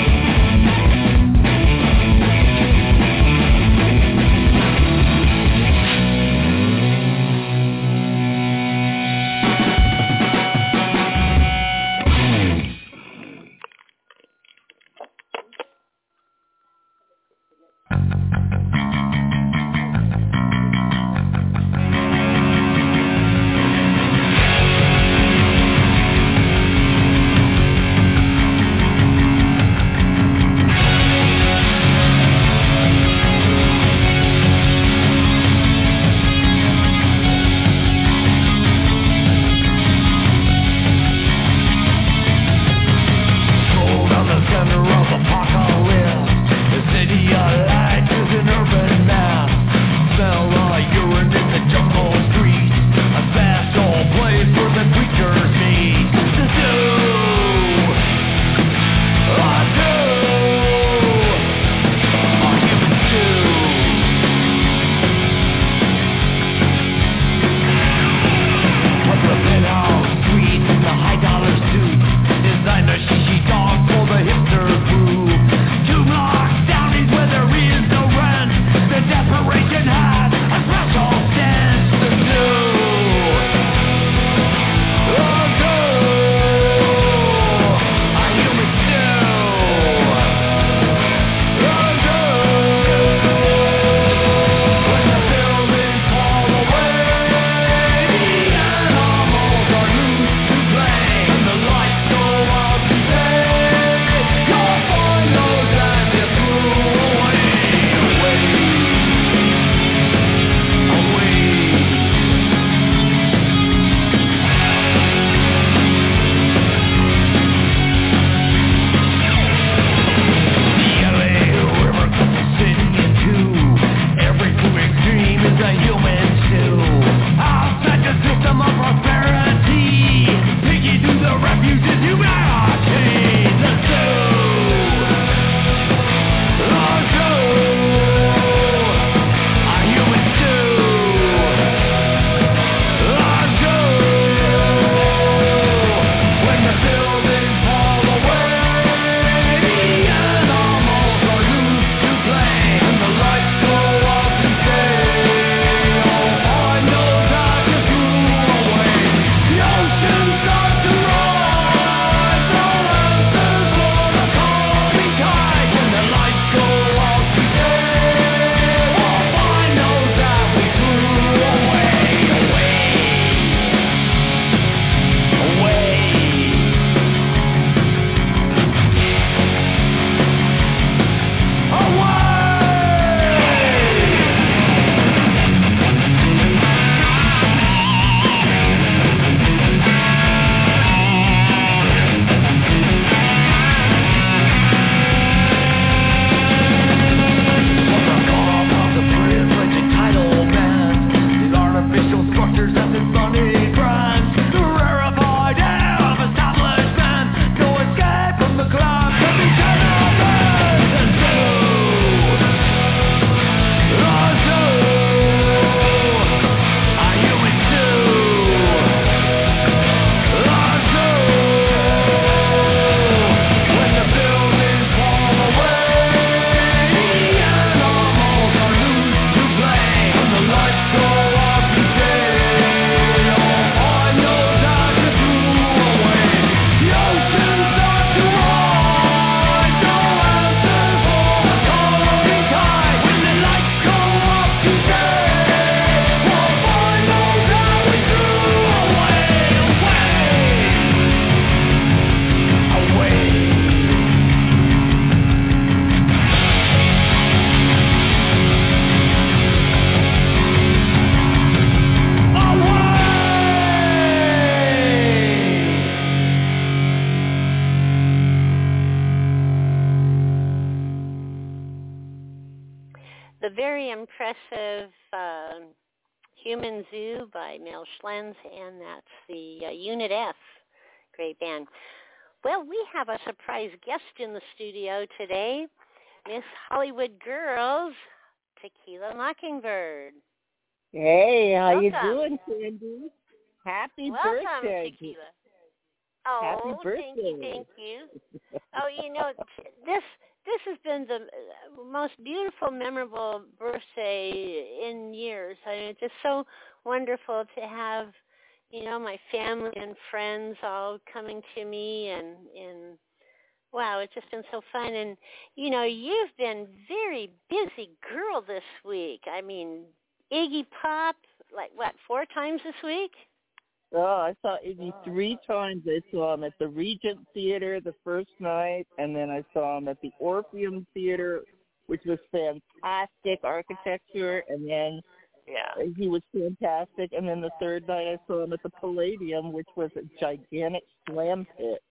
very impressive uh, Human Zoo by Mel Schlenz, and that's the uh, Unit F. Great band. Well, we have a surprise guest in the studio today, Miss Hollywood Girls, Tequila Mockingbird. Hey, how Welcome. you doing, Sandy? Happy Welcome, birthday. Tequila. Oh, Happy birthday. thank you, thank you. Oh, you know, this this has been the most beautiful, memorable birthday in years. I mean, it's just so wonderful to have, you know, my family and friends all coming to me, and, and wow, it's just been so fun. And, you know, you've been very busy girl this week. I mean, Iggy Pop, like, what, four times this week? Oh, I saw Iggy three times. I saw him at the Regent Theater the first night, and then I saw him at the Orpheum Theater, which was fantastic architecture, and then yeah. he was fantastic. And then the third night I saw him at the Palladium, which was a gigantic slam pit.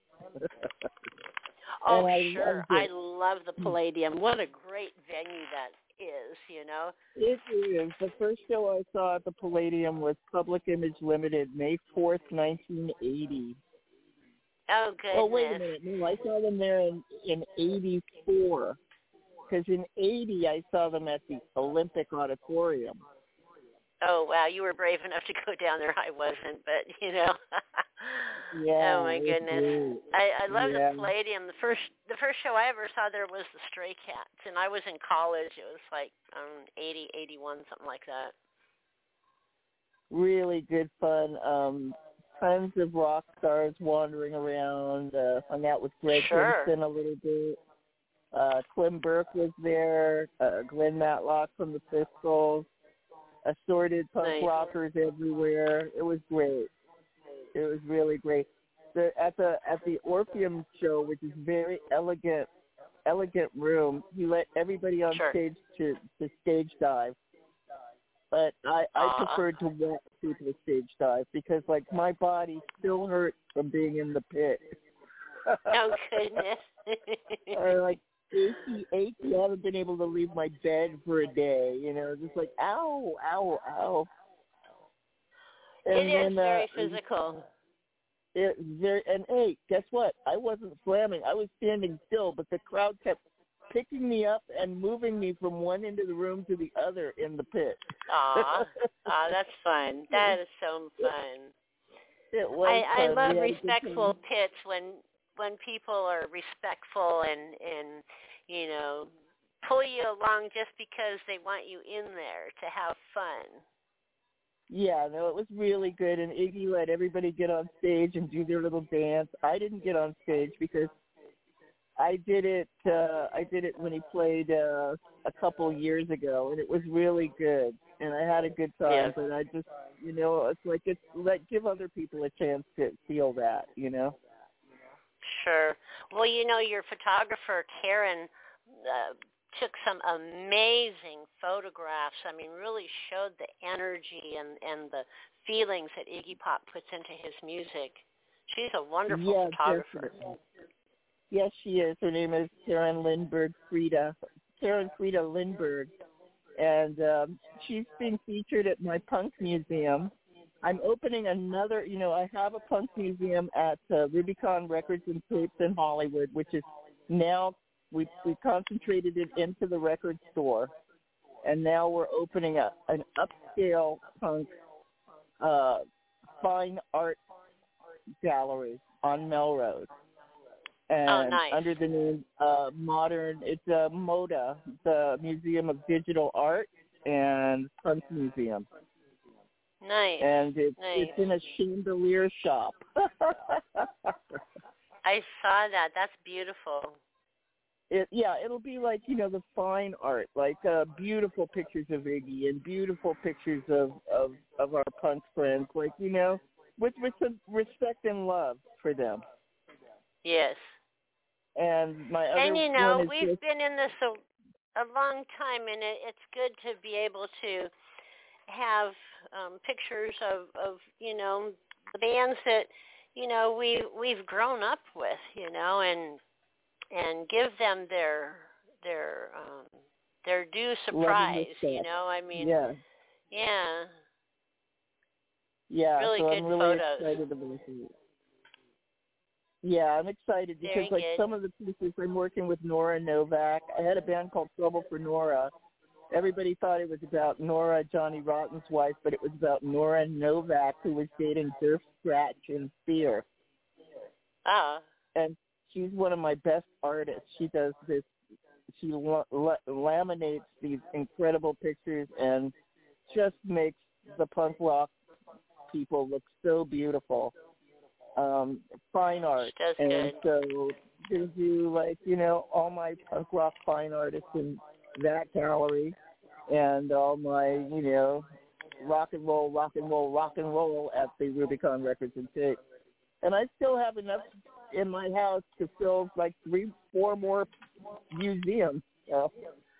Oh, I sure. I love the Palladium. What a great venue that is, you know. It is. The first show I saw at the Palladium was Public Image Limited, May fourth, nineteen eighty. Oh, goodness. Oh, wait a minute. No, I saw them there in, in eighty-four. Because in eighty, I saw them at the Olympic Auditorium. Oh, wow. You were brave enough to go down there. I wasn't, but, you know. Yeah. Oh, my goodness. I, I love yeah. the Palladium. The first the first show I ever saw there was the Stray Cats, and I was in college. It was like um, eighty, eighty-one, something like that. Really good fun. Um, tons of rock stars wandering around. Uh, hung out with Greg Sure. Kingston a little bit. Uh, Clem Burke was there. Uh, Glenn Matlock from the Pistols. Assorted punk nice. rockers everywhere. It was great. It was really great. The, at the at the Orpheum show, which is very elegant, elegant room, he let everybody on sure. stage to, to stage dive. But I, I preferred to watch people stage dive because, like, my body still hurts from being in the pit. Oh, goodness. Or, like, achy, achy. I haven't been able to leave my bed for a day, you know, just like, ow, ow, ow. And it is then, very uh, physical. It very, and hey, guess what? I wasn't slamming. I was standing still, but the crowd kept picking me up and moving me from one end of the room to the other in the pit. Aw, Aw that's fun. That is so fun. It was I, I fun. love We had a respectful good time. pits when when people are respectful and, and, you know, pull you along just because they want you in there to have fun. Yeah, no, it was really good, and Iggy let everybody get on stage and do their little dance. I didn't get on stage because I did it. Uh, I did it when he played uh, a couple years ago, and it was really good, and I had a good time. Yeah. But I just, you know, it's like it's let give other people a chance to feel that, you know. Sure. Well, you know, your photographer Karen uh, took some amazing photographs. I mean, really showed the energy and, and the feelings that Iggy Pop puts into his music. She's a wonderful yeah, photographer. Definitely. Yes, she is. Her name is Karen Lindberg Frieda. Karen Frieda Lindberg. And um, she's being featured at my punk museum. I'm opening another, you know, I have a punk museum at uh, Rubicon Records and Tapes in Hollywood, which is now, we we concentrated it into the record store. And now we're opening a, an upscale punk uh, fine art gallery on Melrose. And oh, nice. under the name uh, Modern, it's a MODA, the Museum of Digital Art and Punk Museum. Nice. And it's, nice. it's in a chandelier shop. I saw that. That's beautiful. It, yeah, it'll be like, you know, the fine art, like uh, beautiful pictures of Iggy and beautiful pictures of, of, of our punk friends, like, you know, with, with some respect and love for them. Yes. And my other and, you know, one is we've just, been in this a, a long time, and it, it's good to be able to have um, pictures of, of, you know, the bands that, you know, we, we've grown up with, you know, and and give them their their um, They're due Loving surprise, the you stuff. know. I mean, Yeah. yeah, Yeah, really so good I'm really photos. excited about it. Yeah, I'm excited because Very like good. some of the pieces I'm working with Nora Novak. I had a band called Trouble for Nora. Everybody thought it was about Nora, Johnny Rotten's wife, but it was about Nora Novak, who was dating Durf Scratch and Spear. Oh, And she's one of my best artists. She does this. She la- la- laminates these incredible pictures and just makes the punk rock people look so beautiful. Um, fine art. she does And good. so there's you like, you know, all my punk rock fine artists in that gallery and all my, you know, rock and roll, rock and roll, rock and roll at the Rubicon Records and Tapes. And I still have enough in my house to fill like three, four more museums. So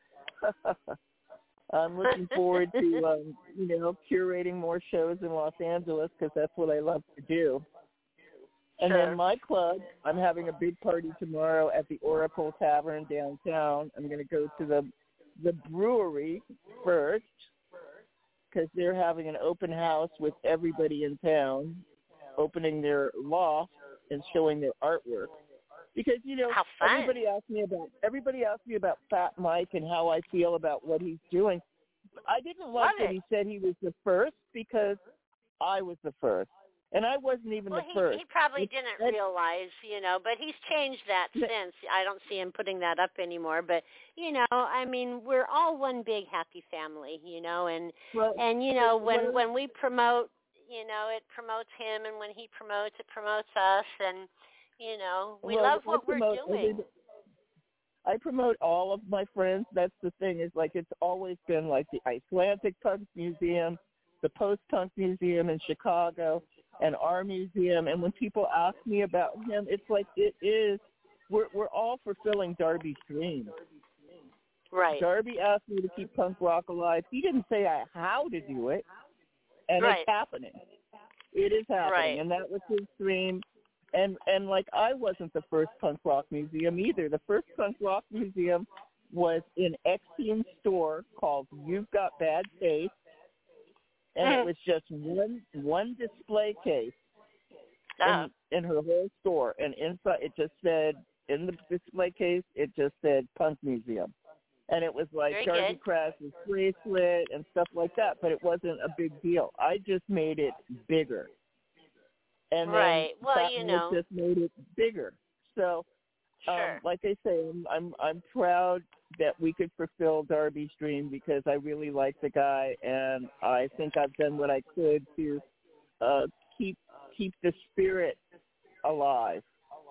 I'm looking forward to, um, you know, curating more shows in Los Angeles because that's what I love to do. And Sure. then my club, I'm having a big party tomorrow at the Oracle Tavern downtown. I'm going to go to the the brewery first because they're having an open house with everybody in town, opening their loft and showing their artwork. Because, you know, How fun. everybody asked me about everybody asked me about Fat Mike and how I feel about what he's doing. I didn't like Love that it. he said he was the first because I was the first. And I wasn't even Well, the he, first. he probably It- didn't it- realize, you know, but he's changed that Yeah. since. I don't see him putting that up anymore. But, you know, I mean, we're all one big happy family, you know, and, Well, and you know, when, well- when we promote, you know, it promotes him, and when he promotes, it promotes us, and, you know, we well, love I what we're promote doing. every- I promote all of my friends. That's the thing is like it's always been like the Icelandic Punk Museum, the Post-Punk Museum in Chicago, and our museum. And when people ask me about him, it's like it is, we're, we're all fulfilling Darby's dream. Right. Darby asked me to keep punk rock alive. He didn't say I, how to do it, and Right. it's happening. It is happening, Right. and that was his dream. And and like I wasn't the first punk rock museum either. The first punk rock museum was in Exene's store called You've Got Bad Taste, and Mm. it was just one one display case Uh, in, in her whole store, and inside it just said in the display case it just said Punk Museum, and it was like Very Darby good. Crash's bracelet and stuff like that. But it wasn't a big deal. I just made it bigger. And Right. then Well, Fat you Mike know. just made it bigger. So, um, Sure. like I say, I'm, I'm I'm proud that we could fulfill Darby's dream because I really like the guy, and I think I've done what I could to uh, keep keep the spirit alive.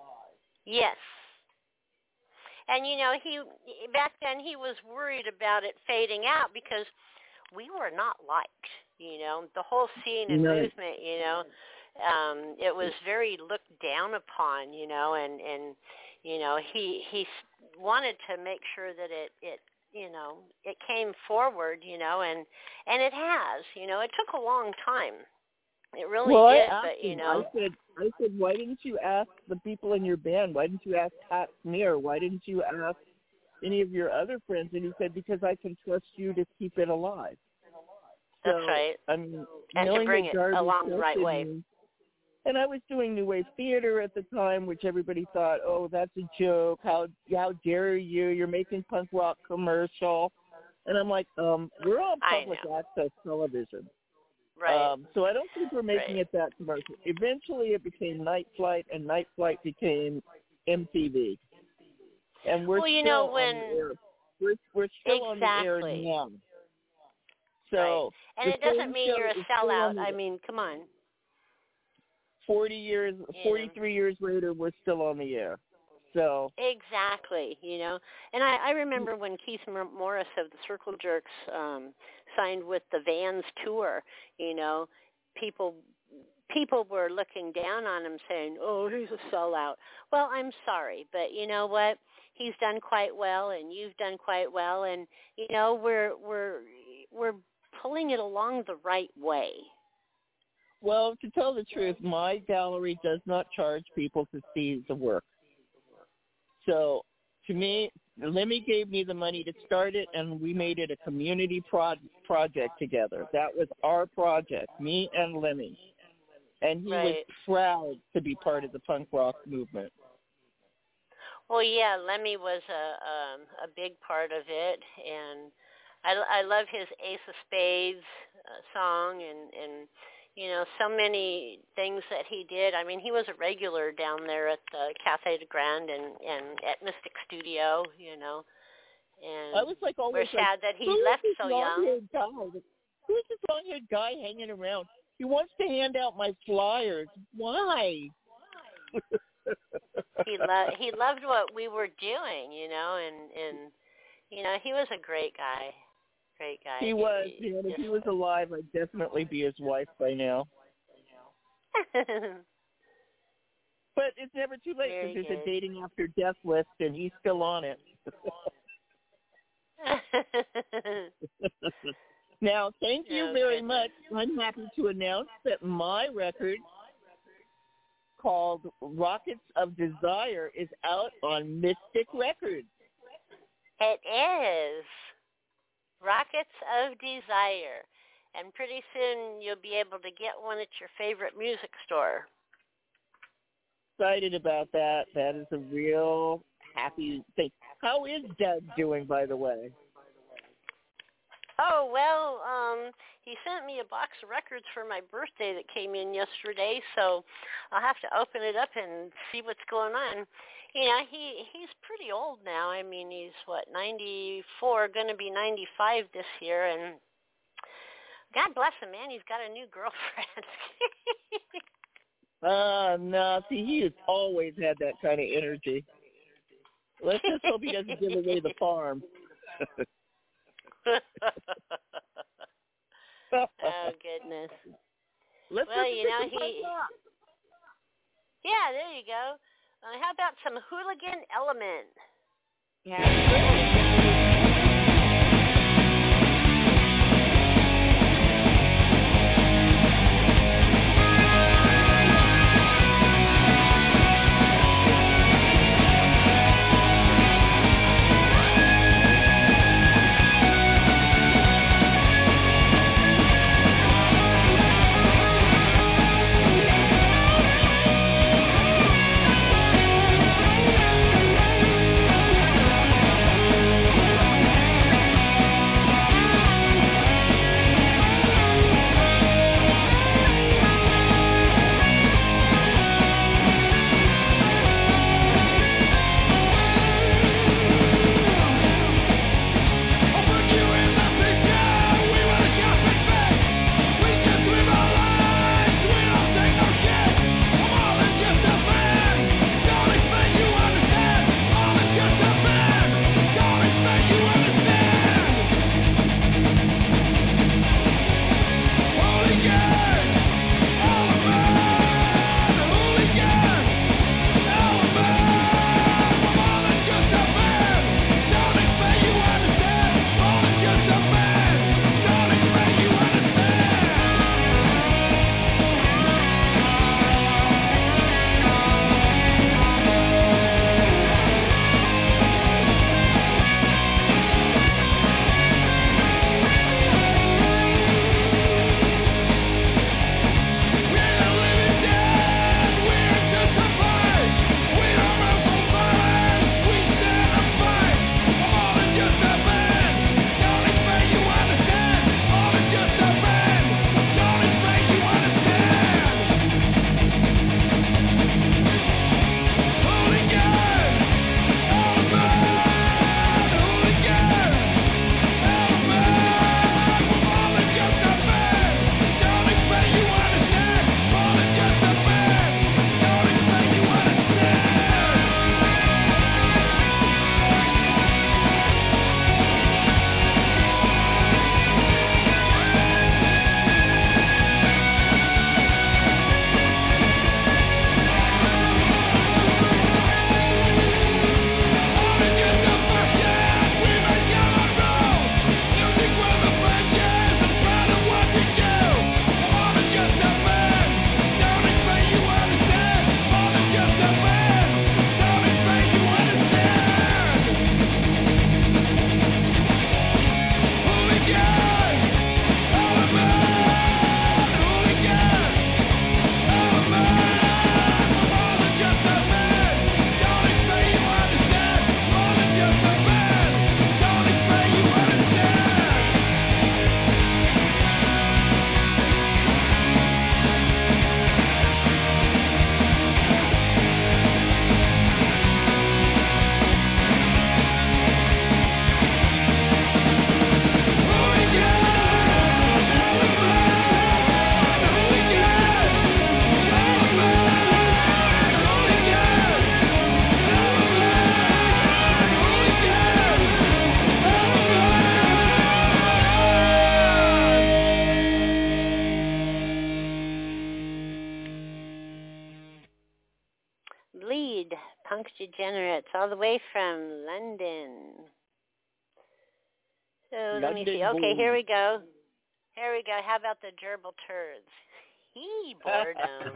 Yes. And, you know, he back then he was worried about it fading out because we were not liked, you know. The whole scene and No. movement, you know, um, it was very looked down upon, you know, and, and you know, he he s- wanted to make sure that it, it, you know, it came forward, you know, and, and it has, you know. It took a long time. It really well, did, I asked but, you him, know. I said, I said, why didn't you ask the people in your band? Why didn't you ask Pat Smear? Why didn't you ask any of your other friends? And he said, because I can trust you to keep it alive. That's so, right. I mean, And to knowing bring that it Darby along the right trusted way. me, and I was doing New Wave Theater at the time, which everybody thought, oh, that's a joke. How how dare you? You're making punk rock commercial. And I'm like, um, we're on I public know. access television. Right. Um, so I don't think we're making Right. it that commercial. Eventually it became Night Flight, and Night Flight became M T V. And we're Well, you still know, when- on the air. We're, we're still on the air Exactly. now. So And the it doesn't same mean show you're a is still on sellout. the I mean, come on. forty years, Yeah. forty-three years later, we're still on the air. So Exactly, you know. And I, I remember when Keith Morris of the Circle Jerks um, signed with the Vans tour, you know, people people were looking down on him saying, oh, he's a sellout. Well, I'm sorry, but you know what? He's done quite well, and you've done quite well, and, you know, we're we're we're pulling it along the right way. well, to tell the truth, my gallery does not charge people to see the work. So to me, Lemmy gave me the money to start it, and we made it a community pro- project together. That was our project, me and Lemmy. And he Right. was proud to be part of the punk rock movement. Well, yeah, Lemmy was a um, a big part of it, and I, I love his Ace of Spades uh, song, and, and you know, so many things that he did. I mean, he was a regular down there at the Cafe de Grande and, and at Mystic Studio, you know. And I was like always we're sad like, that he who is left this so young. long-haired guy? Who is this long-haired guy hanging around? He wants to hand out my flyers. Why? he loved he loved what we were doing, you know, and and you know, he was a great guy. Great guy. He was, yeah, and if he was alive, I'd definitely be his wife by now. But it's never too late Very because there's good. a dating after death list, and he's still on it. Now, thank you Oh, very goodness. much. I'm happy to announce that my record, called Rockets of Desire, is out on Mystic Records. It is Rockets of Desire, and pretty soon you'll be able to get one at your favorite music store. Excited about that. That is a real happy thing. How is Doug doing, by the way? Oh, well, um, he sent me a box of records for my birthday that came in yesterday, so I'll have to open it up and see what's going on. You know, he he's pretty old now. I mean, he's, what, ninety-four, going to be ninety-five this year, and God bless him, man, he's got a new girlfriend. Uh, no, see, he has always had that kind of energy. Let's just hope he doesn't give away the farm. Oh, goodness. Let's Well, just you know, pick the he... fuck up. Yeah, there you go. Uh, how about some Hooligan Element? Yeah. Thank Punk Degenerates, all the way from London. So London let me see. Okay, boy. here we go. Here we go. How about the gerbil turds? He boredom.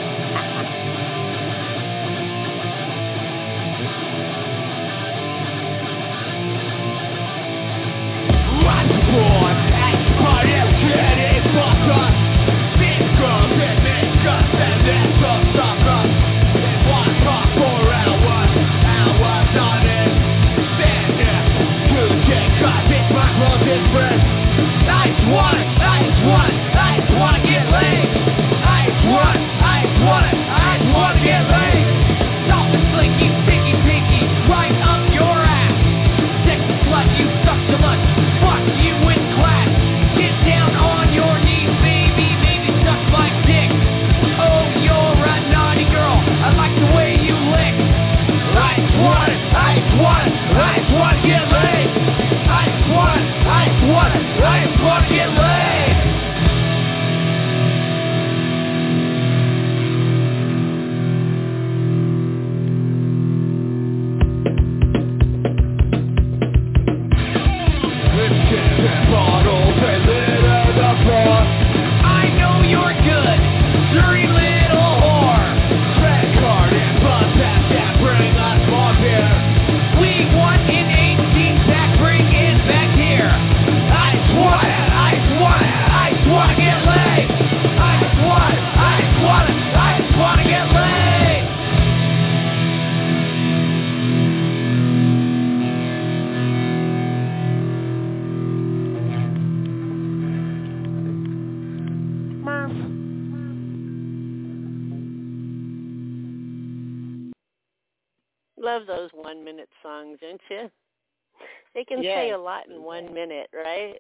Love those one-minute songs, don't you? They can Yes. say a lot in one minute, right?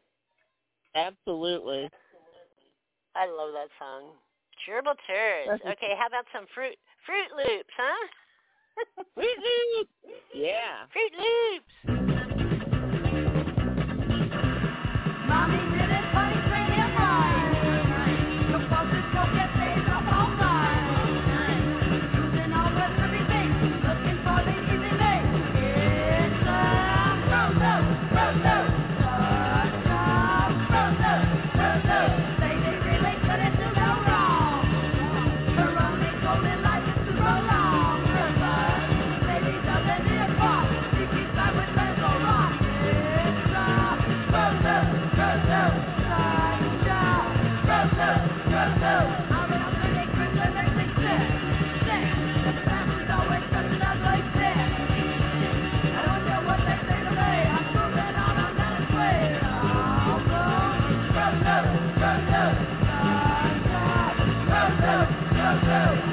Absolutely. I love that song. Gerbil turds. Okay, how about some fruit Fruit Loops, huh? Fruit Loops. Yeah. Fruit Loops. Mommy didn't honey bring him right. The faucet go get days off all night. Using all the everything, looking for the easy way. It's a Frozo, Frozo, Frozo, Frozo. Say they really couldn't do no wrong. Her only golden life is to roll on. Baby doesn't need a car. She keeps back with her so wrong. It's a Frozo, Frozo, Frozo, Frozo. I'm an authentic Christian and they sit, sit. The past is always such an ugly fit. I don't know what they say to me. I'm moving on, I'm not a way. I'll go. Frozo, Frozo, Frozo, Frozo, Frozo.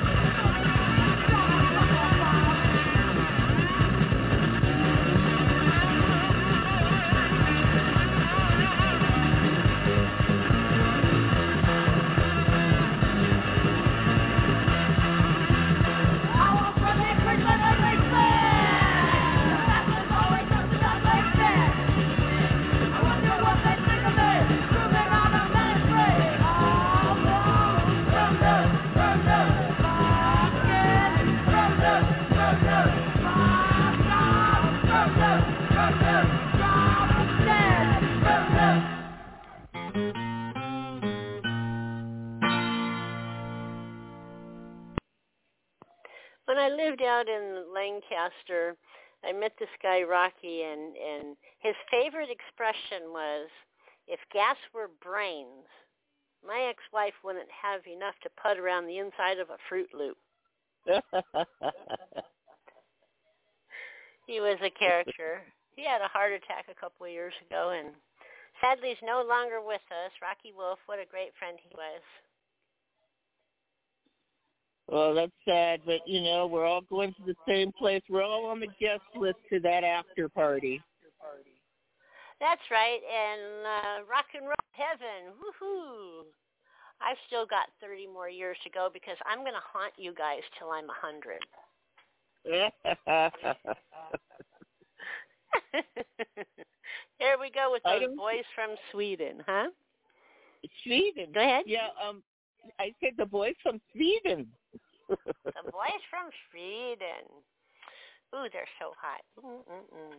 When I lived out in Lancaster, I met this guy, Rocky, and, and his favorite expression was, if gas were brains, my ex-wife wouldn't have enough to put around the inside of a Fruit Loop. He was a character. He had a heart attack a couple of years ago, and sadly he's no longer with us. Rocky Wolf, what a great friend he was. Well, that's sad, but, you know, we're all going to the same place. We're all on the guest list to that after party. That's right, and uh, rock and roll heaven, woohoo! I've still got thirty more years to go because I'm going to haunt you guys till I'm one hundred. Here we go with those boys from Sweden, huh? Sweden? Go ahead. Yeah, um, I said the boys from Sweden. The boys from Sweden. Ooh, they're so hot. Mm-mm-mm.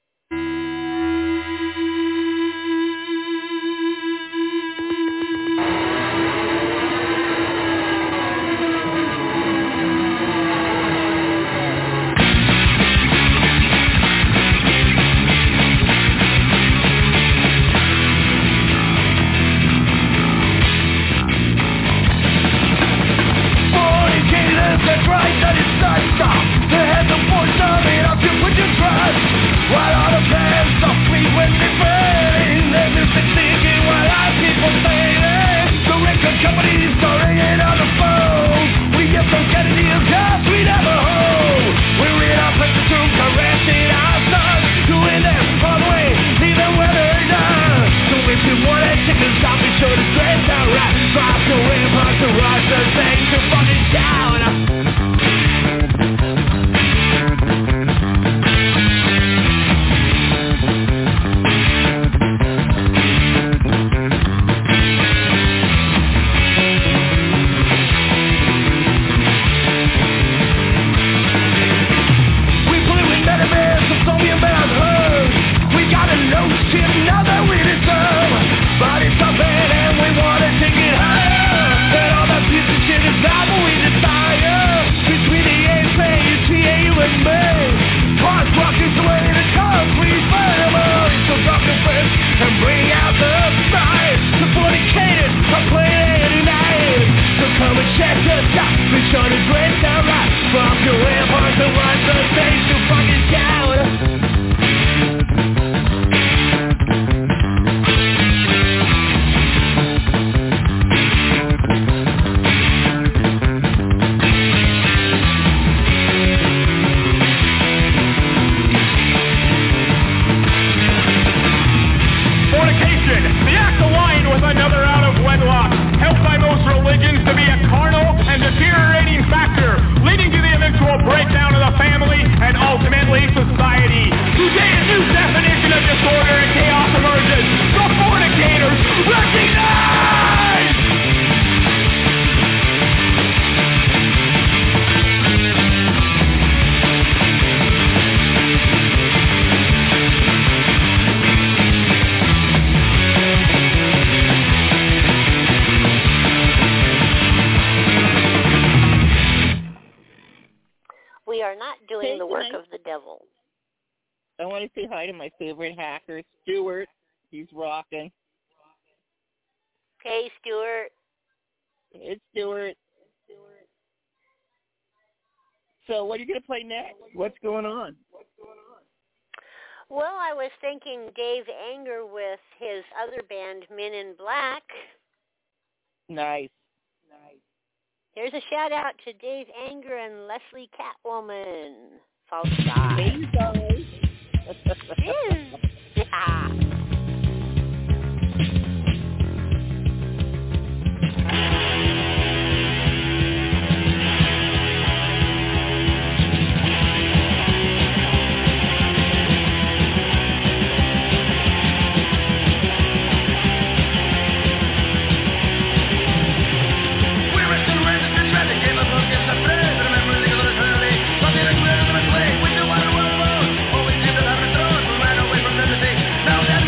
Christ and his son stop. They had the force of it up to put your trust. While all the plans so sweet when they burn, they music singing while our people sailing. The record companies are ringing on the phone. We get those kind of deals cause we never hold. We read our places to caressing our sons, doing them all the way, even when they're done. So if you want to check us out, be sure to dress out right. Drive to win, park to rush, the things to fucking down. I want to say hi to my favorite hacker, Stuart. He's rocking. Hey, Stuart. It's Stuart. So what are you going to play next? What's going on? Well, I was thinking Dave Anger with his other band, Men in Black. Nice. Nice. Here's a shout-out to Dave Anger and Leslie Catwoman. False God. Hey, you guys. Yeah. Now that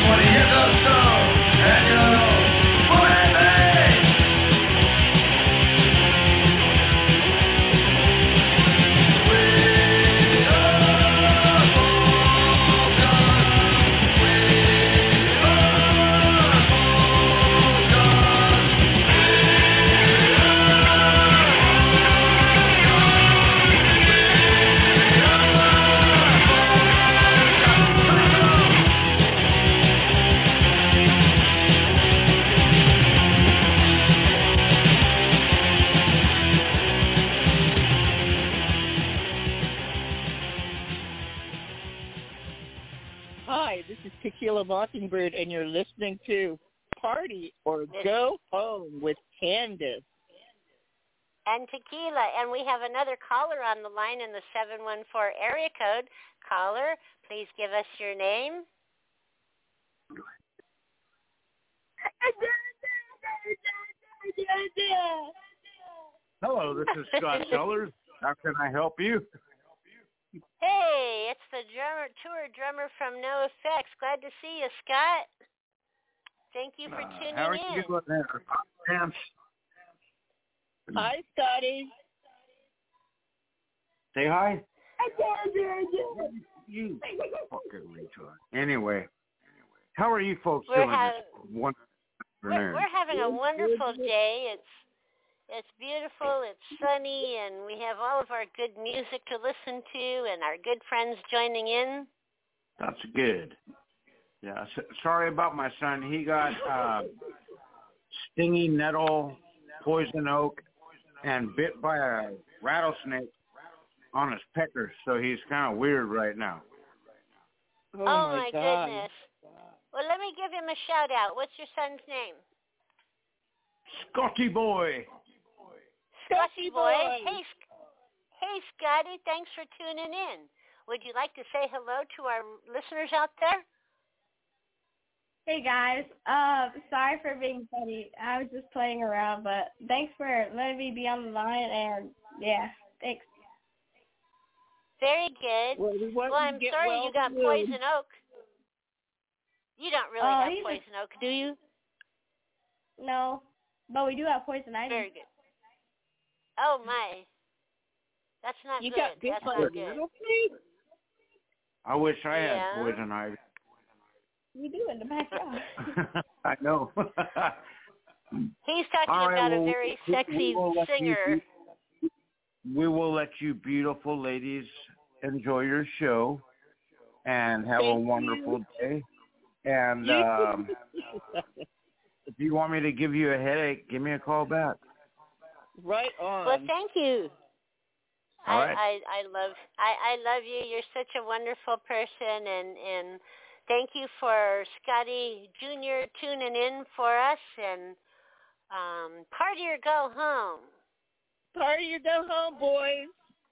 twenty years or so, and you're pulling me. Hi, this is Tequila Mockingbird, and you're listening to Party or Go Home with Candace. And Tequila. And we have another caller on the line in the seven one four area code. Caller, please give us your name. Hello, this is Scott Sellers. How can I help you? Hey, it's the drummer, tour drummer from NoFX. Glad to see you, Scott. Thank you for Uh, tuning how are in. you doing there? Pants. Hi, Scotty. Say hi. You fucking retard. Anyway, how are you folks We're doing have- this one We're, afternoon? we're having a wonderful day. It's it's beautiful. It's sunny, and we have all of our good music to listen to, and our good friends joining in. That's good. Yeah, s- sorry about my son. He got uh, stinging nettle, poison oak, and bit by a rattlesnake on his pecker, so he's kind of weird right now. Oh, Oh, my my God. goodness. Well, let me give him a shout out. What's your son's name? Scotty boy. Scotty boy. Hey, Sc- hey, Scotty. Thanks for tuning in. Would you like to say hello to our listeners out there? Hey guys, uh, sorry for being funny. I was just playing around, but thanks for letting me be on the line, and yeah, thanks. Very good. Well, we want Well, you to I'm get sorry well you got soon. poison oak. You don't really Oh, have he's a- poison oak, do you? No, but we do have poison ivy. Very good. Oh, my. That's not You good. got bit That's by not a good. rattlesnake? I wish I had Yeah. poison ivy. We do in the backyard. I know. He's talking All right, about well, a very we- sexy we will let you singer. be- We will let you beautiful ladies enjoy your show and have Thank a you. wonderful day. And You- um, if you want me to give you a headache, give me a call back. Right on. Well, thank you. All I, right. I, I love I, I love you. You're such a wonderful person, and, and thank you for Scotty Junior tuning in for us, and um, party or go home. Party or go home, boys.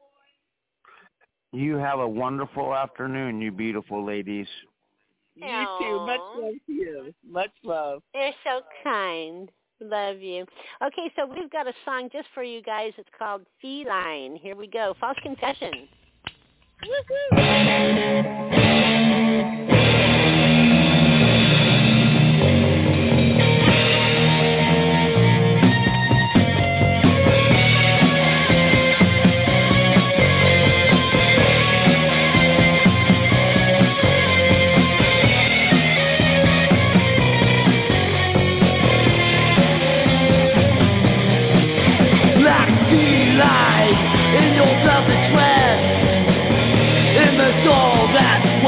You have a wonderful afternoon, you beautiful ladies. You too. Much Aw. love to you. Much love. They're so kind. Love you. Okay, so we've got a song just for you guys. It's called Feline. Here we go. False Confession. Black feline in your velvet dress, in the soul that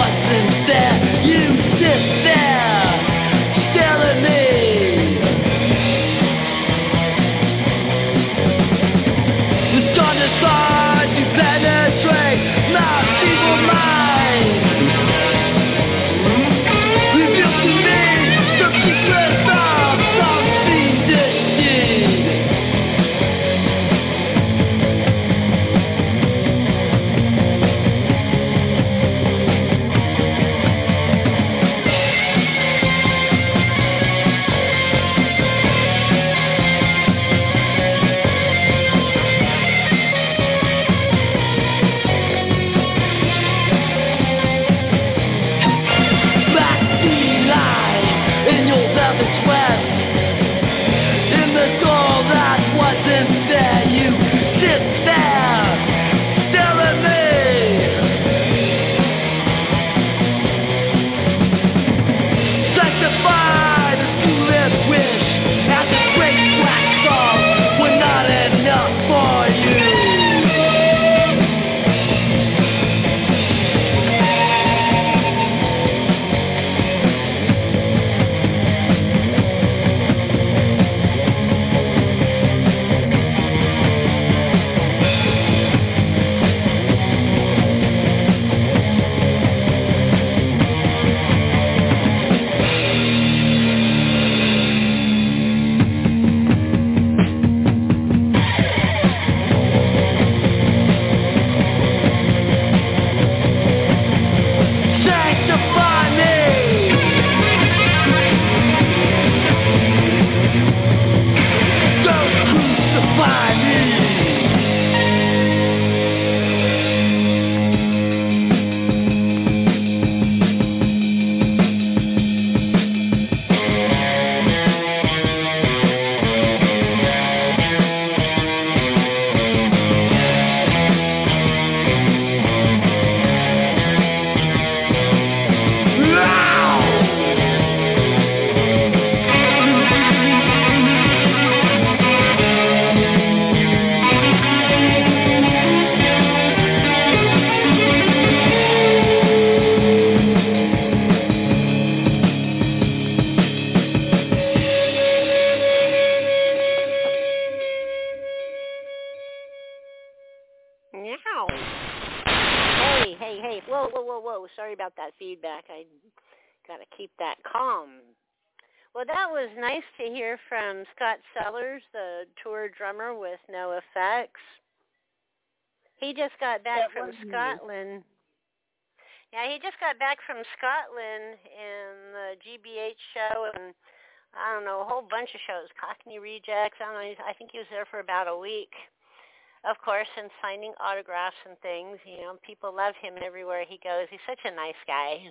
about that feedback. I got to keep that calm. Well, that was nice to hear from Scott Sellers, the tour drummer with NoFX. He just got back That from was Scotland. Yeah, he just got back from Scotland in the G B H show and, I don't know, a whole bunch of shows, Cockney Rejects. I don't know, I think he was there for about a week, of course, and signing autographs and things. You know, people love him everywhere he goes. He's such a nice guy.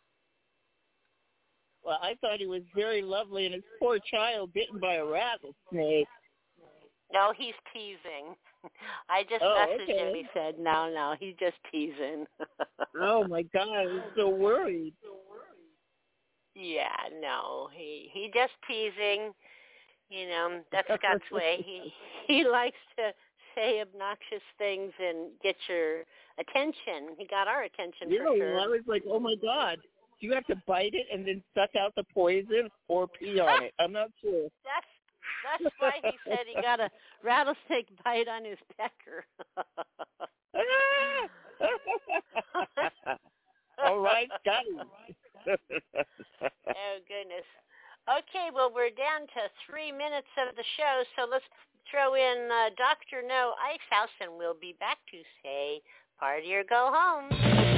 Well, I thought he was very lovely, and his poor child bitten by a rattlesnake. No, he's teasing. I just Oh, messaged okay. him. He said, no, no, he's just teasing. Oh, my God, I was so worried. Yeah, no, he he just teasing. You know, that's Scott's way. He he likes to say obnoxious things and get your attention. He got our attention You for know, sure. I was like, oh, my God. Do you have to bite it and then suck out the poison or pee on it? I'm not sure. That's that's why he said he got a rattlesnake bite on his pecker. All right, got it. Oh, goodness. Okay, well, we're down to three minutes of the show, so let's throw in uh, Doctor No Ice House, and we'll be back to say party or go home.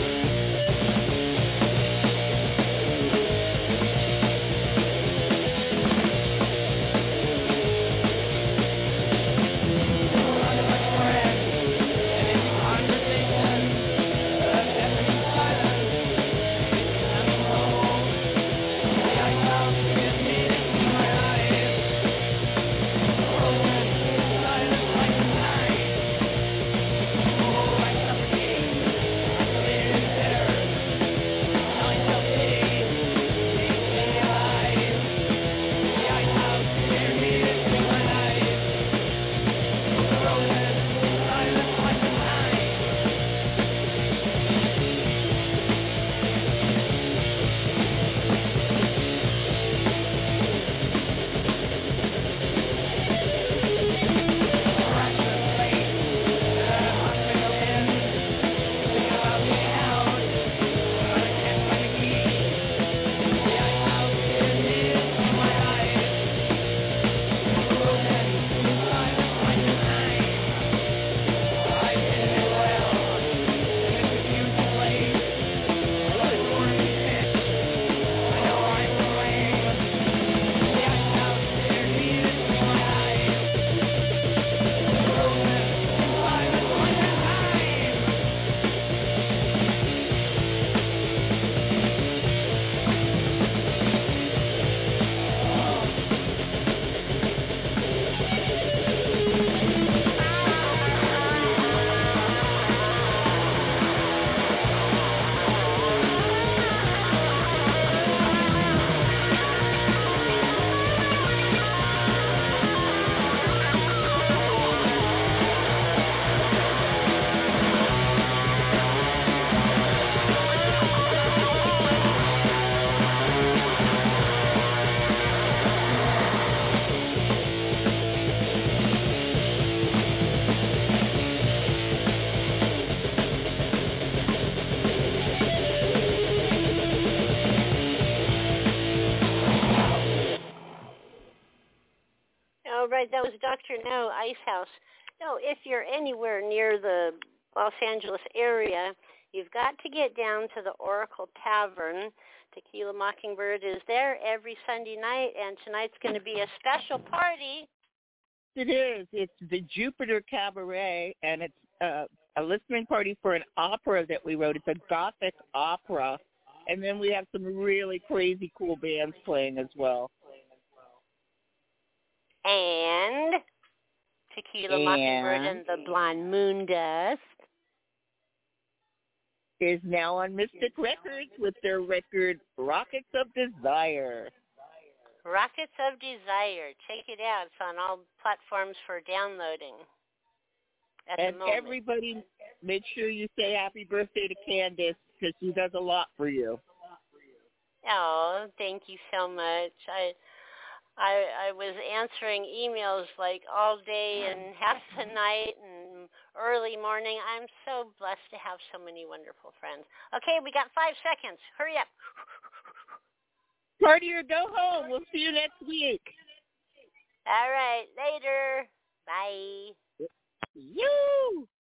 That was Doctor No Ice House. No, if you're anywhere near the Los Angeles area, you've got to get down to the Oracle Tavern. Tequila Mockingbird is there every Sunday night, and tonight's going to be a special party. It is. It's the Jupiter Cabaret, and it's uh, a listening party for an opera that we wrote. It's a Gothic opera, and then we have some really crazy cool bands playing as well. And Tequila and Mockingbird and the Blonde Moon Dust is now on Mystic Records with their record Rockets of Desire. Rockets of Desire. Check it out. It's on all platforms for downloading at and the moment. Everybody, make sure you say happy birthday to Candace because she does a lot for you. Oh, thank you so much. I I I was answering emails like all day and half the night, and early morning. I'm so blessed to have so many wonderful friends. Okay, we got five seconds. Hurry up. Party or go home. We'll see you next week. All right, later. Bye. You.